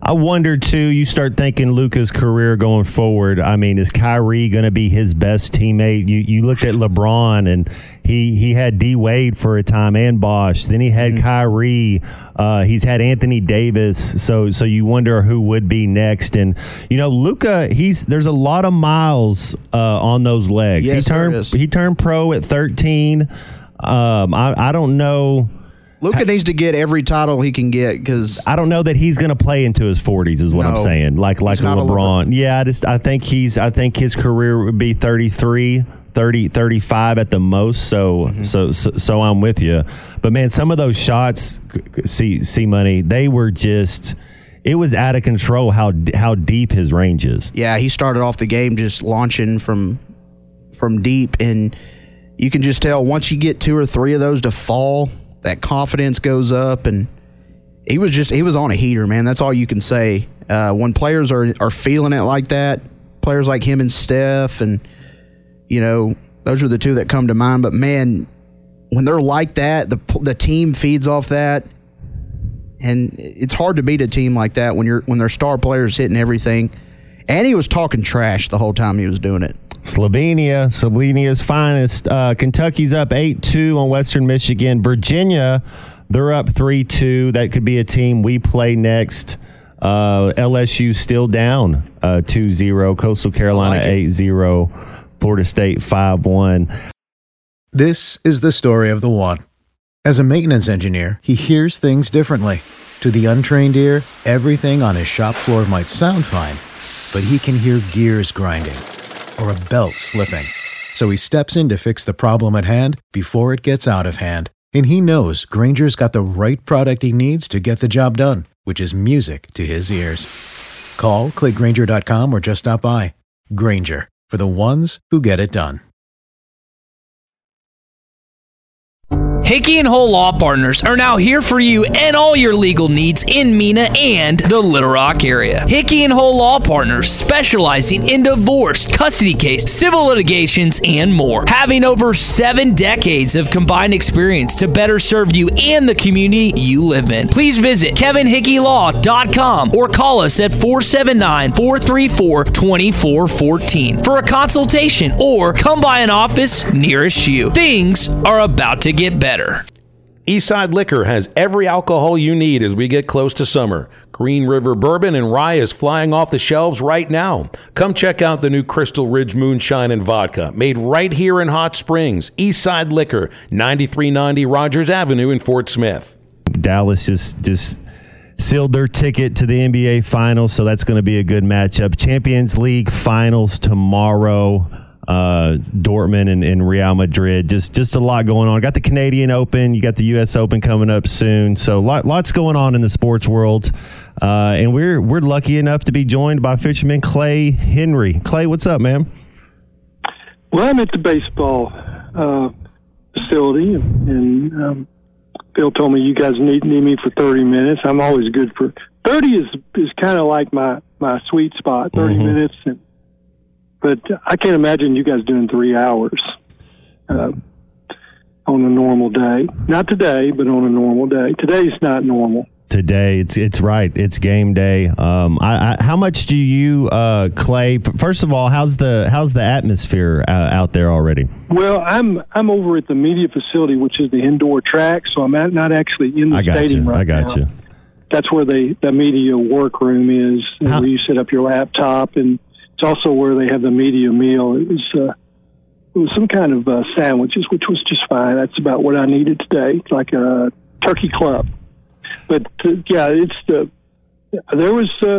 I wonder, too, you start thinking Luka's career going forward. I mean, is Kyrie going to be his best teammate? You you looked at LeBron, and he, he had D-Wade for a time and Bosh. Then he had mm-hmm. Kyrie. Uh, he's had Anthony Davis. So so you wonder who would be next. And, you know, Luka, he's there's a lot of miles uh, on those legs. Yes, he turned there is. He turned pro at thirteen. Um, I, I don't know. Luka needs to get every title he can get because I don't know that he's going to play into his forties. Is what no, I'm saying. Like like a LeBron. A yeah, I just I think he's I think his career would be thirty-three, thirty, thirty-five at the most. So mm-hmm. so, so so I'm with you. But man, some of those shots, see see money, they were just. It was out of control how how deep his range is. Yeah, he started off the game just launching from from deep, and you can just tell once you get two or three of those to fall, that confidence goes up, and he was just he was on a heater, man. That's all you can say. Uh, when players are are feeling it like that, players like him and Steph, and you know those are the two that come to mind. But man, when they're like that, the the team feeds off that, and it's hard to beat a team like that when you're when their star players hitting everything. And he was talking trash the whole time he was doing it. Slovenia, Slovenia's finest. Uh, Kentucky's up eight two on Western Michigan. Virginia, they're up three two. That could be a team we play next. Uh, L S U still down uh, two zero. Coastal Carolina like eight zero. Florida State five one. This is the story of the one. As a maintenance engineer, he hears things differently. To the untrained ear, everything on his shop floor might sound fine, but he can hear gears grinding or a belt slipping. So he steps in to fix the problem at hand before it gets out of hand. And he knows Grainger's got the right product he needs to get the job done, which is music to his ears. Call, click Grainger dot com, or just stop by. Grainger, for the ones who get it done. Hickey and Hole Law Partners are now here for you and all your legal needs in Mena and the Little Rock area. Hickey and Hole Law Partners, specializing in divorce, custody case, civil litigations, and more. Having over seven decades of combined experience to better serve you and the community you live in. Please visit kevin hickey law dot com or call us at four seven nine, four three four, two four one four for a consultation, or come by an office nearest you. Things are about to get better. Eastside Liquor has every alcohol you need as we get close to summer. Green River Bourbon and Rye is flying off the shelves right now. Come check out the new Crystal Ridge Moonshine and Vodka, made right here in Hot Springs. Eastside Liquor, ninety-three ninety Rogers Avenue in Fort Smith. Dallas just, just sealed their ticket to the N B A Finals, so that's going to be a good matchup. Champions League Finals tomorrow. Uh, Dortmund and, and Real Madrid. Just just a lot going on. Got the Canadian Open. You got the U S Open coming up soon. So lot, lots going on in the sports world. Uh, and we're we're lucky enough to be joined by fisherman Clay Henry. Clay, what's up, man? Well, I'm at the baseball uh, facility, and, and um, Bill told me you guys need need me for thirty minutes. I'm always good for thirty. Is is kind of like my my sweet spot. Thirty mm-hmm. minutes and. But I can't imagine you guys doing three hours uh, on a normal day. Not today, but on a normal day. Today's not normal. Today, it's it's right. It's game day. Um, I, I, how much do you, uh, Clay? First of all, how's the how's the atmosphere uh, out there already? Well, I'm I'm over at the media facility, which is the indoor track, so I'm at, not actually in the I got stadium you. right I got now. you. That's where the the media workroom is, How? where you set up your laptop, and it's also where they have the media meal. It was, uh, it was some kind of uh, sandwiches, which was just fine. That's about what I needed today, like a turkey club. But uh, yeah, it's the there was. Uh,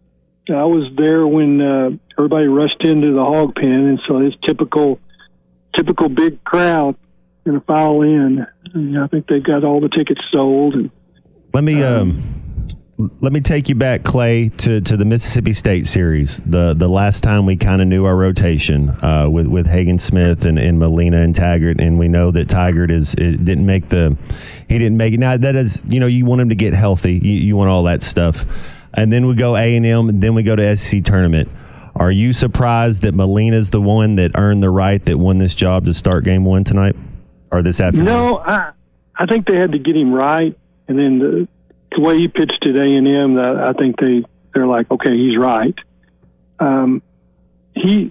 I was there when uh, everybody rushed into the hog pen, and so it's typical, typical big crowd going to file in. And I think they've got all the tickets sold. And let me. Um, um Let me take you back, Clay, to, to the Mississippi State series. The the last time we kind of knew our rotation uh, with with Hagen Smith and, and Molina and Taggart, and we know that Taggart is it didn't make the he didn't make it. Now that is, you know, you want him to get healthy, you, you want all that stuff, and then we go A and M, and then we go to S E C tournament. Are you surprised that Molina's the one that earned the right that won this job to start game one tonight or this afternoon? No, I I think they had to get him right, and then the the way he pitched at A and M, I think they they're like, okay, he's right. Um, he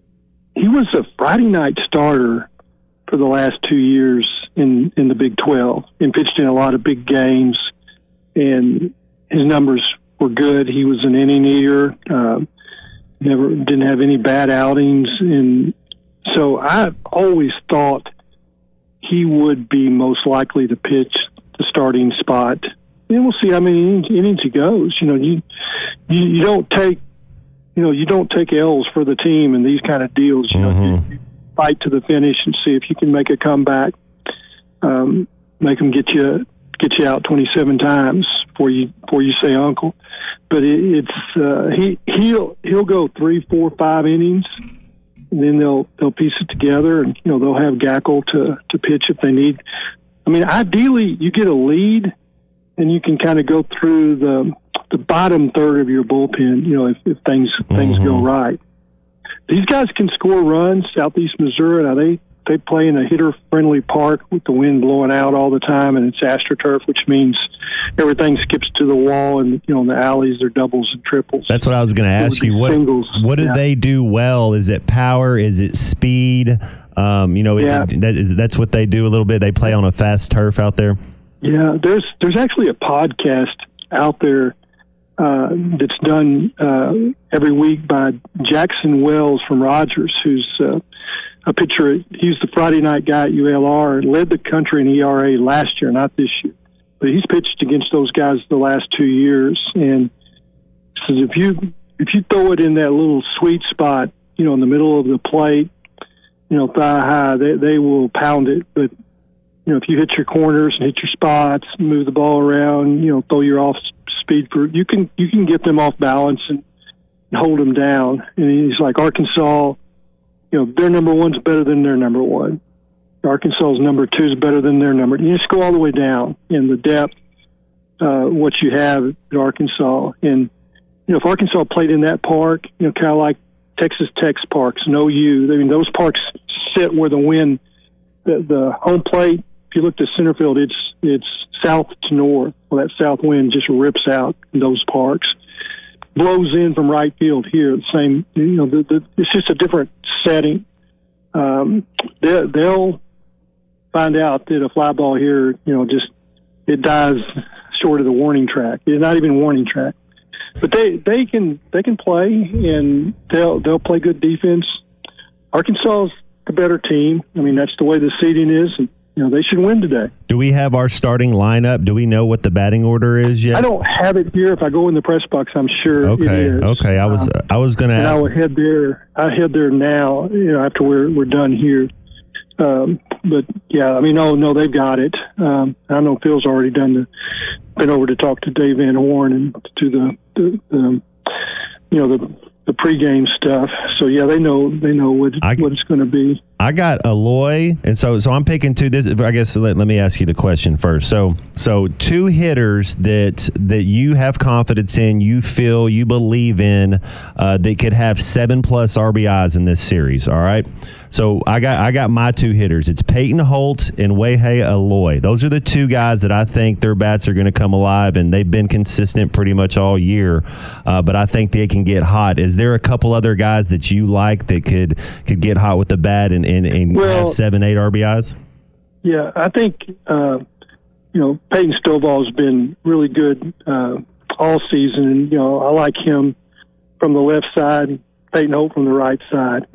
he was a Friday night starter for the last two years in in the Big twelve and pitched in a lot of big games, and his numbers were good. He was an inning eater. Uh, never didn't have any bad outings, and so I always thought he would be most likely to pitch the starting spot. And we'll see how many innings, innings he goes. You know, you, you you don't take you know you don't take L's for the team in these kind of deals. You mm-hmm. know, you, you fight to the finish and see if you can make a comeback. Um, make them get you get you out twenty-seven times before you before you say uncle. But it, it's uh, he he'll he'll go three, four, five innings, and then they'll they'll piece it together, and you know they'll have Gackle to to pitch if they need. I mean, ideally, you get a lead, and you can kind of go through the the bottom third of your bullpen. You know, if, if things things mm-hmm. go right, these guys can score runs. Southeast Missouri, now they they play in a hitter-friendly park with the wind blowing out all the time, and it's AstroTurf, which means everything skips to the wall, and you know in the alleys they're doubles and triples. That's what I was going to ask you. What singles. what do yeah. they do well? Is it power? Is it speed? Um, you know, yeah. it, that is, that's what they do a little bit. They play on a fast turf out there. Yeah, there's there's actually a podcast out there uh, that's done uh, every week by Jackson Wells from Rogers, who's uh, a pitcher. He was the Friday night guy at U L R, led the country in E R A last year, not this year. But he's pitched against those guys the last two years, and says if you if you throw it in that little sweet spot, you know, in the middle of the plate, you know, thigh high, they they will pound it. But you know, if you hit your corners and hit your spots, move the ball around, you know, throw your off speed for you can you can get them off balance and hold them down. And he's like Arkansas. You know, their number one's better than their number one. Arkansas's number two is better than their number. You just go all the way down in the depth, uh, what you have at Arkansas. And, you know, if Arkansas played in that park, you know, kind of like Texas Tech's parks, no U. I mean, those parks sit where the wind, the, the home plate, if you look to center field, it's it's south to north. Well, that south wind just rips out in those parks. Blows in from right field here. The same, you know, the, the, it's just a different setting. Um, they, they'll find out that a fly ball here, you know, just it dies short of the warning track. It's not even warning track, but they they can they can play and they'll they'll play good defense. Arkansas's the better team. I mean, that's the way the seeding is. And, you know, they should win today. Do we have our starting lineup? Do we know what the batting order is yet? I don't have it here. If I go in the press box, I'm sure okay, it is. Okay, I was um, I was going to. I will head there. I head there now. You know, after we're we're done here. Um, but yeah, I mean, no, no, they've got it. Um, I know Phil's already done the been over to talk to Dave Van Horn and to the, the, the you know the the pregame stuff. So yeah, they know they know what I, what it's going to be. I got Aloy, and so so I'm picking two. This I guess let, let me ask you the question first. So so two hitters that that you have confidence in, you feel you believe in, uh, that could have seven plus R B Is in this series. All right. So I got I got my two hitters. It's Peyton Holt and Weihei Aloy. Those are the two guys that I think their bats are going to come alive, and they've been consistent pretty much all year. Uh, but I think they can get hot. Is there a couple other guys that you like that could could get hot with the bat and and, and well, have seven, eight R B Is? Yeah, I think uh, you know Peyton Stovall's been really good uh, all season, and you know I like him from the left side, Peyton Holt from the right side.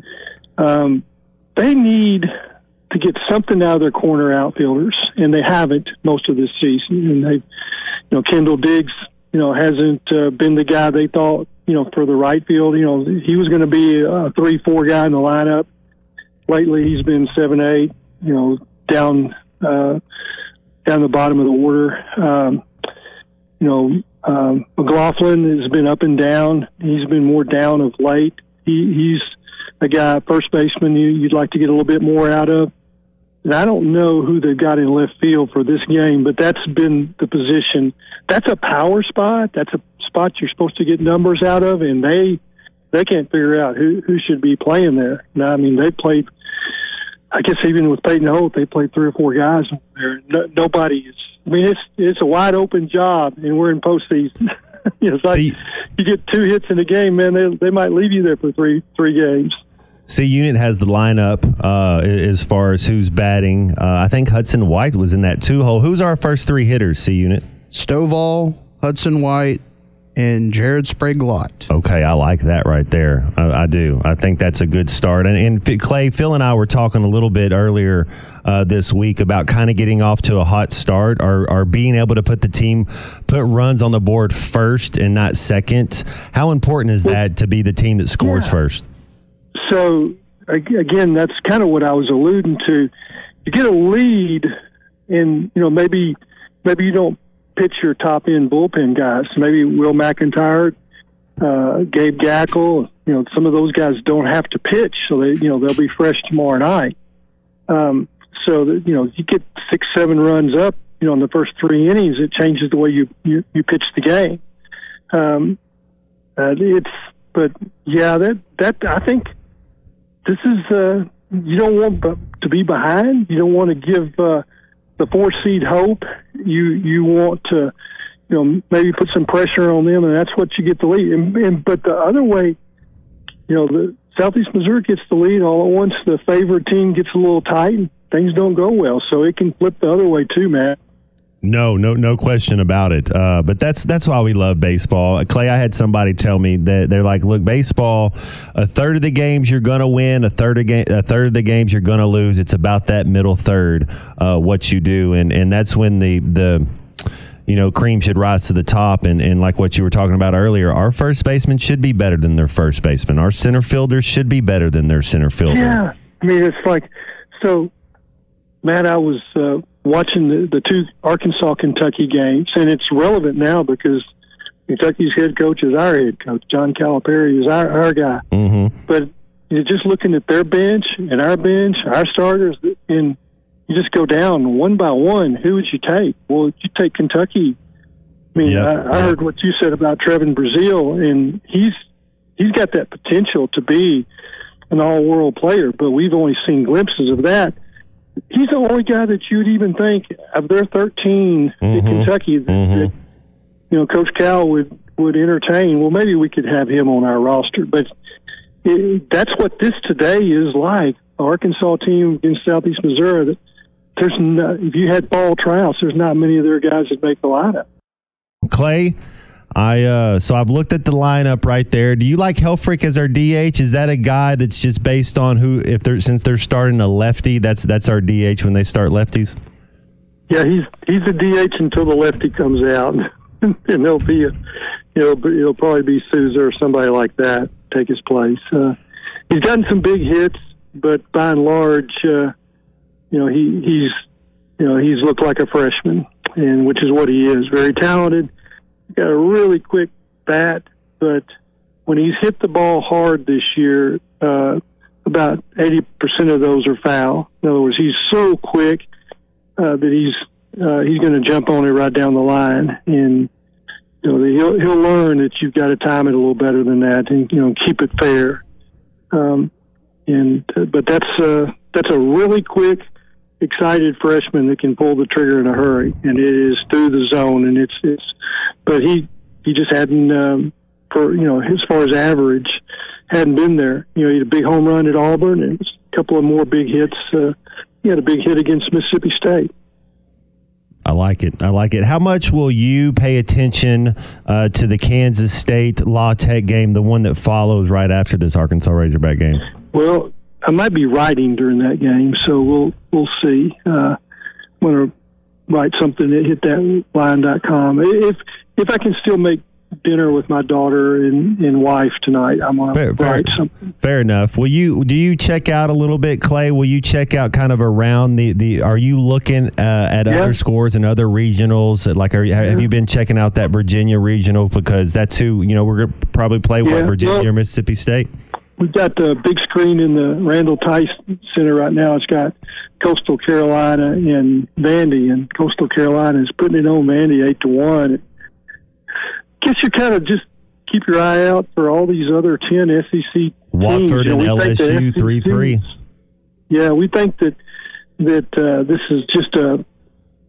Um, They need to get something out of their corner outfielders, and they haven't most of this season. And they, you know, Kendall Diggs, you know, hasn't uh, been the guy they thought, you know, for the right field. You know, he was going to be a three, four guy in the lineup. Lately, he's been seven, eight. You know, down uh, down the bottom of the order. Um, you know, um, McLaughlin has been up and down. He's been more down of late. He, he's a guy, first baseman, you, you'd like to get a little bit more out of. And I don't know who they've got in left field for this game, but that's been the position. That's a power spot. That's a spot you're supposed to get numbers out of, and they they can't figure out who, who should be playing there. Now, I mean, they played, I guess even with Peyton Holt, they played three or four guys there. No, nobody is I mean, it's it's a wide open job, and we're in postseason. you know, it's like See, you get two hits in a game, man. They they might leave you there for three three games. C Unit has the lineup uh, as far as who's batting. Uh, I think Hudson White was in that two hole. Who's our first three hitters? C Unit. Stovall, Hudson White, and Jared Sprague-Lott. Okay, I like that right there. I, I do. I think that's a good start. And, and Clay, Phil and I were talking a little bit earlier uh, this week about kind of getting off to a hot start or, or being able to put the team, put runs on the board first and not second. How important is that to be the team that scores Yeah. first? So, ag- again, that's kind of what I was alluding to. You get a lead, and, you know, maybe maybe you don't pitch your top-end bullpen guys. Maybe Will McIntyre, uh, Gabe Gackle, you know, some of those guys don't have to pitch, so they, you know, they'll be fresh tomorrow night. Um, so, that, you know, you get six, seven runs up, you know, in the first three innings, it changes the way you, you, you pitch the game. Um, uh, it's, but, yeah, that, that I think – this is, uh, you don't want to be behind. You don't want to give uh, the four seed hope. You you want to, you know, maybe put some pressure on them, and that's what you get the lead. And, and but the other way, you know, the Southeast Missouri gets the lead all at once. The favored team gets a little tight, and things don't go well. So it can flip the other way too, Matt. No, no, no question about it. Uh, but that's that's why we love baseball. Clay, I had somebody tell me that they're like, look, baseball, a third of the games you're going to win, a third of ga- a third of the games you're going to lose. It's about that middle third, uh, what you do, and and that's when the the you know cream should rise to the top. And and like what you were talking about earlier, our first baseman should be better than their first baseman. Our center fielders should be better than their center fielder. Yeah, I mean it's like so. Matt, I was uh, watching the, the two Arkansas-Kentucky games, and it's relevant now because Kentucky's head coach is our head coach. John Calipari is our, our guy. Mm-hmm. But you're just looking at their bench and our bench, our starters, and you just go down one by one. Who would you take? Well, you take Kentucky. I mean, Yep. I, I heard what you said about Trevin Brazile, and he's he's got that potential to be an all-world player, but we've only seen glimpses of that. He's the only guy that you'd even think of their thirteen Mm-hmm. in Kentucky that, Mm-hmm. that you know Coach Cal would would entertain. Well, maybe we could have him on our roster, but it, that's what this today is like. Arkansas team against Southeast Missouri. That there's no, if you had Ball Trouse, there's not many of their guys that make the lineup. Clay, I uh, so I've looked at the lineup right there. Do you like Helfrich as our D H? Is that a guy that's just based on who, if they're since they're starting a lefty, that's that's our D H when they start lefties? Yeah, he's he's a D H until the lefty comes out, and there'll be a, you know, it'll probably be Souza or somebody like that take his place. Uh, he's gotten some big hits, but by and large, uh, you know, he he's you know he's looked like a freshman, and which is what he is. Very talented. Got a really quick bat, but when he's hit the ball hard this year, uh, about eighty percent of those are foul. In other words, he's so quick uh, that he's uh, he's going to jump on it right down the line, and you know he'll he'll learn that you've got to time it a little better than that, and you know keep it fair. Um, and uh, but that's uh, that's a really quick, excited freshman that can pull the trigger in a hurry, and it is through the zone, and it's it's. But he he just hadn't, um, for you know, as far as average, hadn't been there. You know, he had a big home run at Auburn, and a couple of more big hits. Uh, he had a big hit against Mississippi State. I like it. I like it. How much will you pay attention uh, to the Kansas State La Tech game, the one that follows right after this Arkansas Razorback game? Well, I might be writing during that game, so we'll we'll see. Uh, I'm going to write something at hit that line dot com. If if I can still make dinner with my daughter and, and wife tonight, I'm going to write something. Fair enough. Will you do you check out a little bit, Clay? Will you check out kind of around the, the are you looking uh, at yeah. other scores and other regionals? Like, are you, have yeah. you been checking out that Virginia regional? Because that's who, you know, we're going to probably play, yeah. what, Virginia well, or Mississippi State? We've got the big screen in the Randall Tice Center right now. It's got Coastal Carolina and Vandy, and Coastal Carolina is putting it on Vandy eight to one. Guess you kind of just keep your eye out for all these other ten S E C teams. Watford and L S U three three. Yeah, we think that that uh, this is just a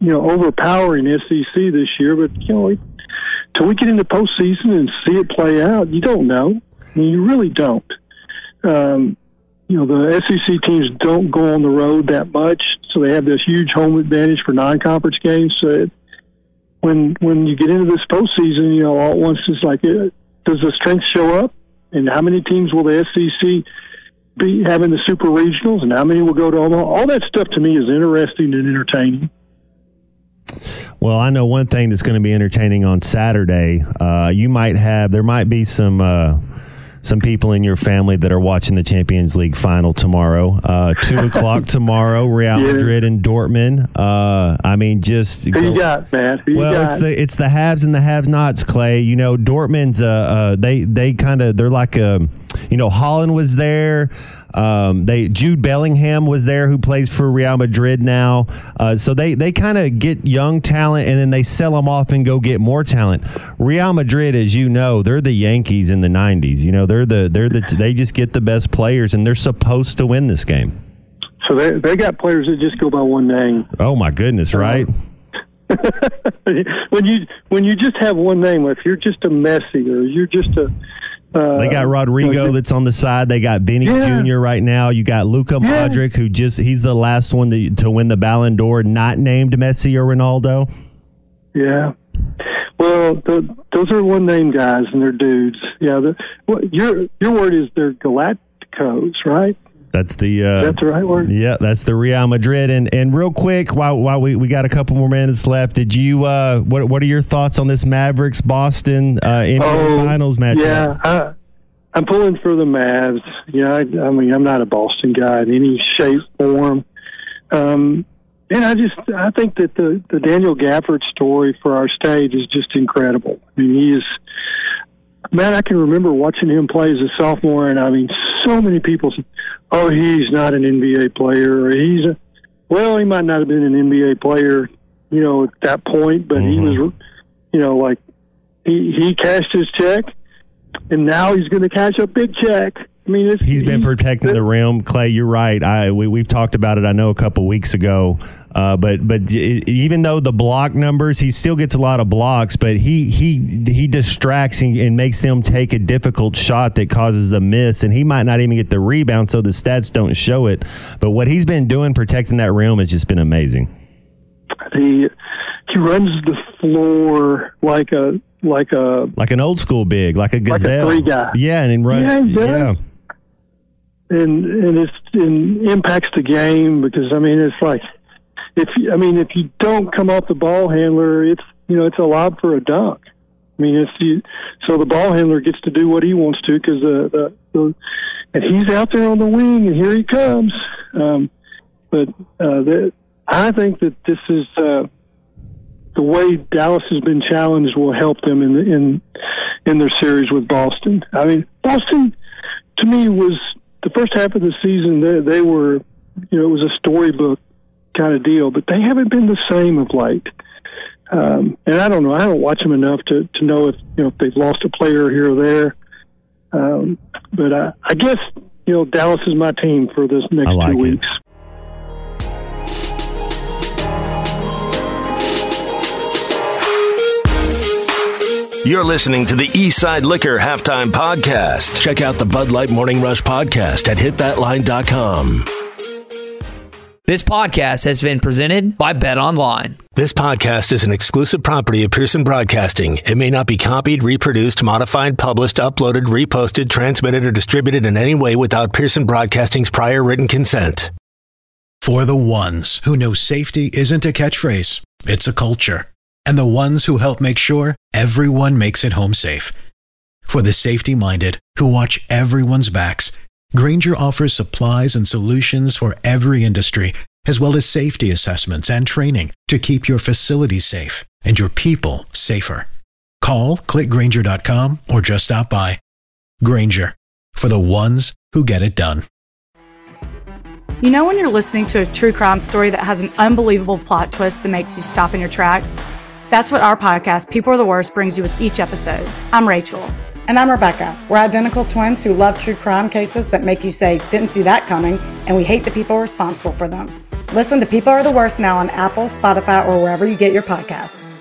you know, overpowering S E C this year, but, you know, till we get into postseason and see it play out, you don't know. I mean, you really don't. Um, you know, the S E C teams don't go on the road that much, so they have this huge home advantage for non-conference games. So it, when when you get into this postseason, you know, all at once it's like, uh, does the strength show up? And how many teams will the S E C be having the super regionals, and how many will go to Omaha? All that stuff to me is interesting and entertaining. Well, I know one thing that's going to be entertaining on Saturday. Uh, you might have, there might be some uh, some people in your family that are watching the Champions League final tomorrow. Uh, two o'clock tomorrow, Real yeah. Madrid and Dortmund. Uh, I mean, just who go, you got, man? Who well, you got? it's the it's the haves and the have-nots, Clay. You know, Dortmund's uh, uh they they kind of they're like a, you know, Haaland was there. Um, they Jude Bellingham was there, who plays for Real Madrid now. Uh, so they they kind of get young talent and then they sell them off and go get more talent. Real Madrid, as you know, they're the Yankees in the nineties. You know, they're the they're the they just get the best players, and they're supposed to win this game. So they they got players that just go by one name. Oh my goodness, right? when you when you just have one name, if you're just a Messi or you're just a Uh, they got Rodrigo that's on the side. They got Vinny yeah. Junior right now. You got Luka yeah. Modric, who just he's the last one to, to win the Ballon d'Or, not named Messi or Ronaldo. Yeah. Well, the, those are one-name guys, and they're dudes. Yeah. The, well, your your word is they're Galacticos, right? That's the uh, that's the right word. Yeah, that's the Real Madrid. And and real quick, while while we, we got a couple more minutes left, did you uh, what what are your thoughts on this Mavericks Boston uh, N B A oh, Finals match? Yeah, I, I'm pulling for the Mavs. Yeah, I, I mean, I'm not a Boston guy in any shape, form. Um, and I just I think that the the Daniel Gafford story for our state is just incredible. I mean, he is. Man, I can remember watching him play as a sophomore, and I mean, so many people said, "Oh, he's not an N B A player," or "He's a." Well, he might not have been an N B A player, you know, at that point, but mm-hmm. he was, you know, like he he cashed his check, and now he's going to cash a big check. I mean, it's, he's been he, protecting it, the rim, Clay. You're right. I we we've talked about it. I know a couple weeks ago, uh, but but even though the block numbers, he still gets a lot of blocks. But he he he distracts and, and makes them take a difficult shot that causes a miss, and he might not even get the rebound, so the stats don't show it. But what he's been doing protecting that rim has just been amazing. He he runs the floor like a like a like an old school big, like a gazelle, like a three guy. Yeah, and it runs. Yeah. yeah. And and it's and impacts the game because I mean it's like if I mean if you don't come off the ball handler, it's you know it's a lob for a dunk. I mean it's you, so the ball handler gets to do what he wants to because the, the, the and he's out there on the wing and here he comes. Um, but uh, the, I think that this is uh, the way Dallas has been challenged will help them in the, in in their series with Boston. I mean Boston to me was. The first half of the season, they, they were, you know, it was a storybook kind of deal, but they haven't been the same of late. Um, and I don't know, I don't watch them enough to, to know if, you know, if they've lost a player here or there. Um, but I, I guess, you know, Dallas is my team for this next like two it. weeks. You're listening to the Eastside Liquor Halftime Podcast. Check out the Bud Light Morning Rush Podcast at hit that line dot com. This podcast has been presented by Bet Online. This podcast is an exclusive property of Pearson Broadcasting. It may not be copied, reproduced, modified, published, uploaded, reposted, transmitted, or distributed in any way without Pearson Broadcasting's prior written consent. For the ones who know safety isn't a catchphrase, it's a culture. And the ones who help make sure everyone makes it home safe. For the safety-minded who watch everyone's backs, Grainger offers supplies and solutions for every industry, as well as safety assessments and training to keep your facilities safe and your people safer. Call, click Grainger dot com, or just stop by. Grainger, for the ones who get it done. You know when you're listening to a true crime story that has an unbelievable plot twist that makes you stop in your tracks? That's what our podcast, People Are the Worst, brings you with each episode. I'm Rachel. And I'm Rebecca. We're identical twins who love true crime cases that make you say, didn't see that coming, and we hate the people responsible for them. Listen to People Are the Worst now on Apple, Spotify, or wherever you get your podcasts.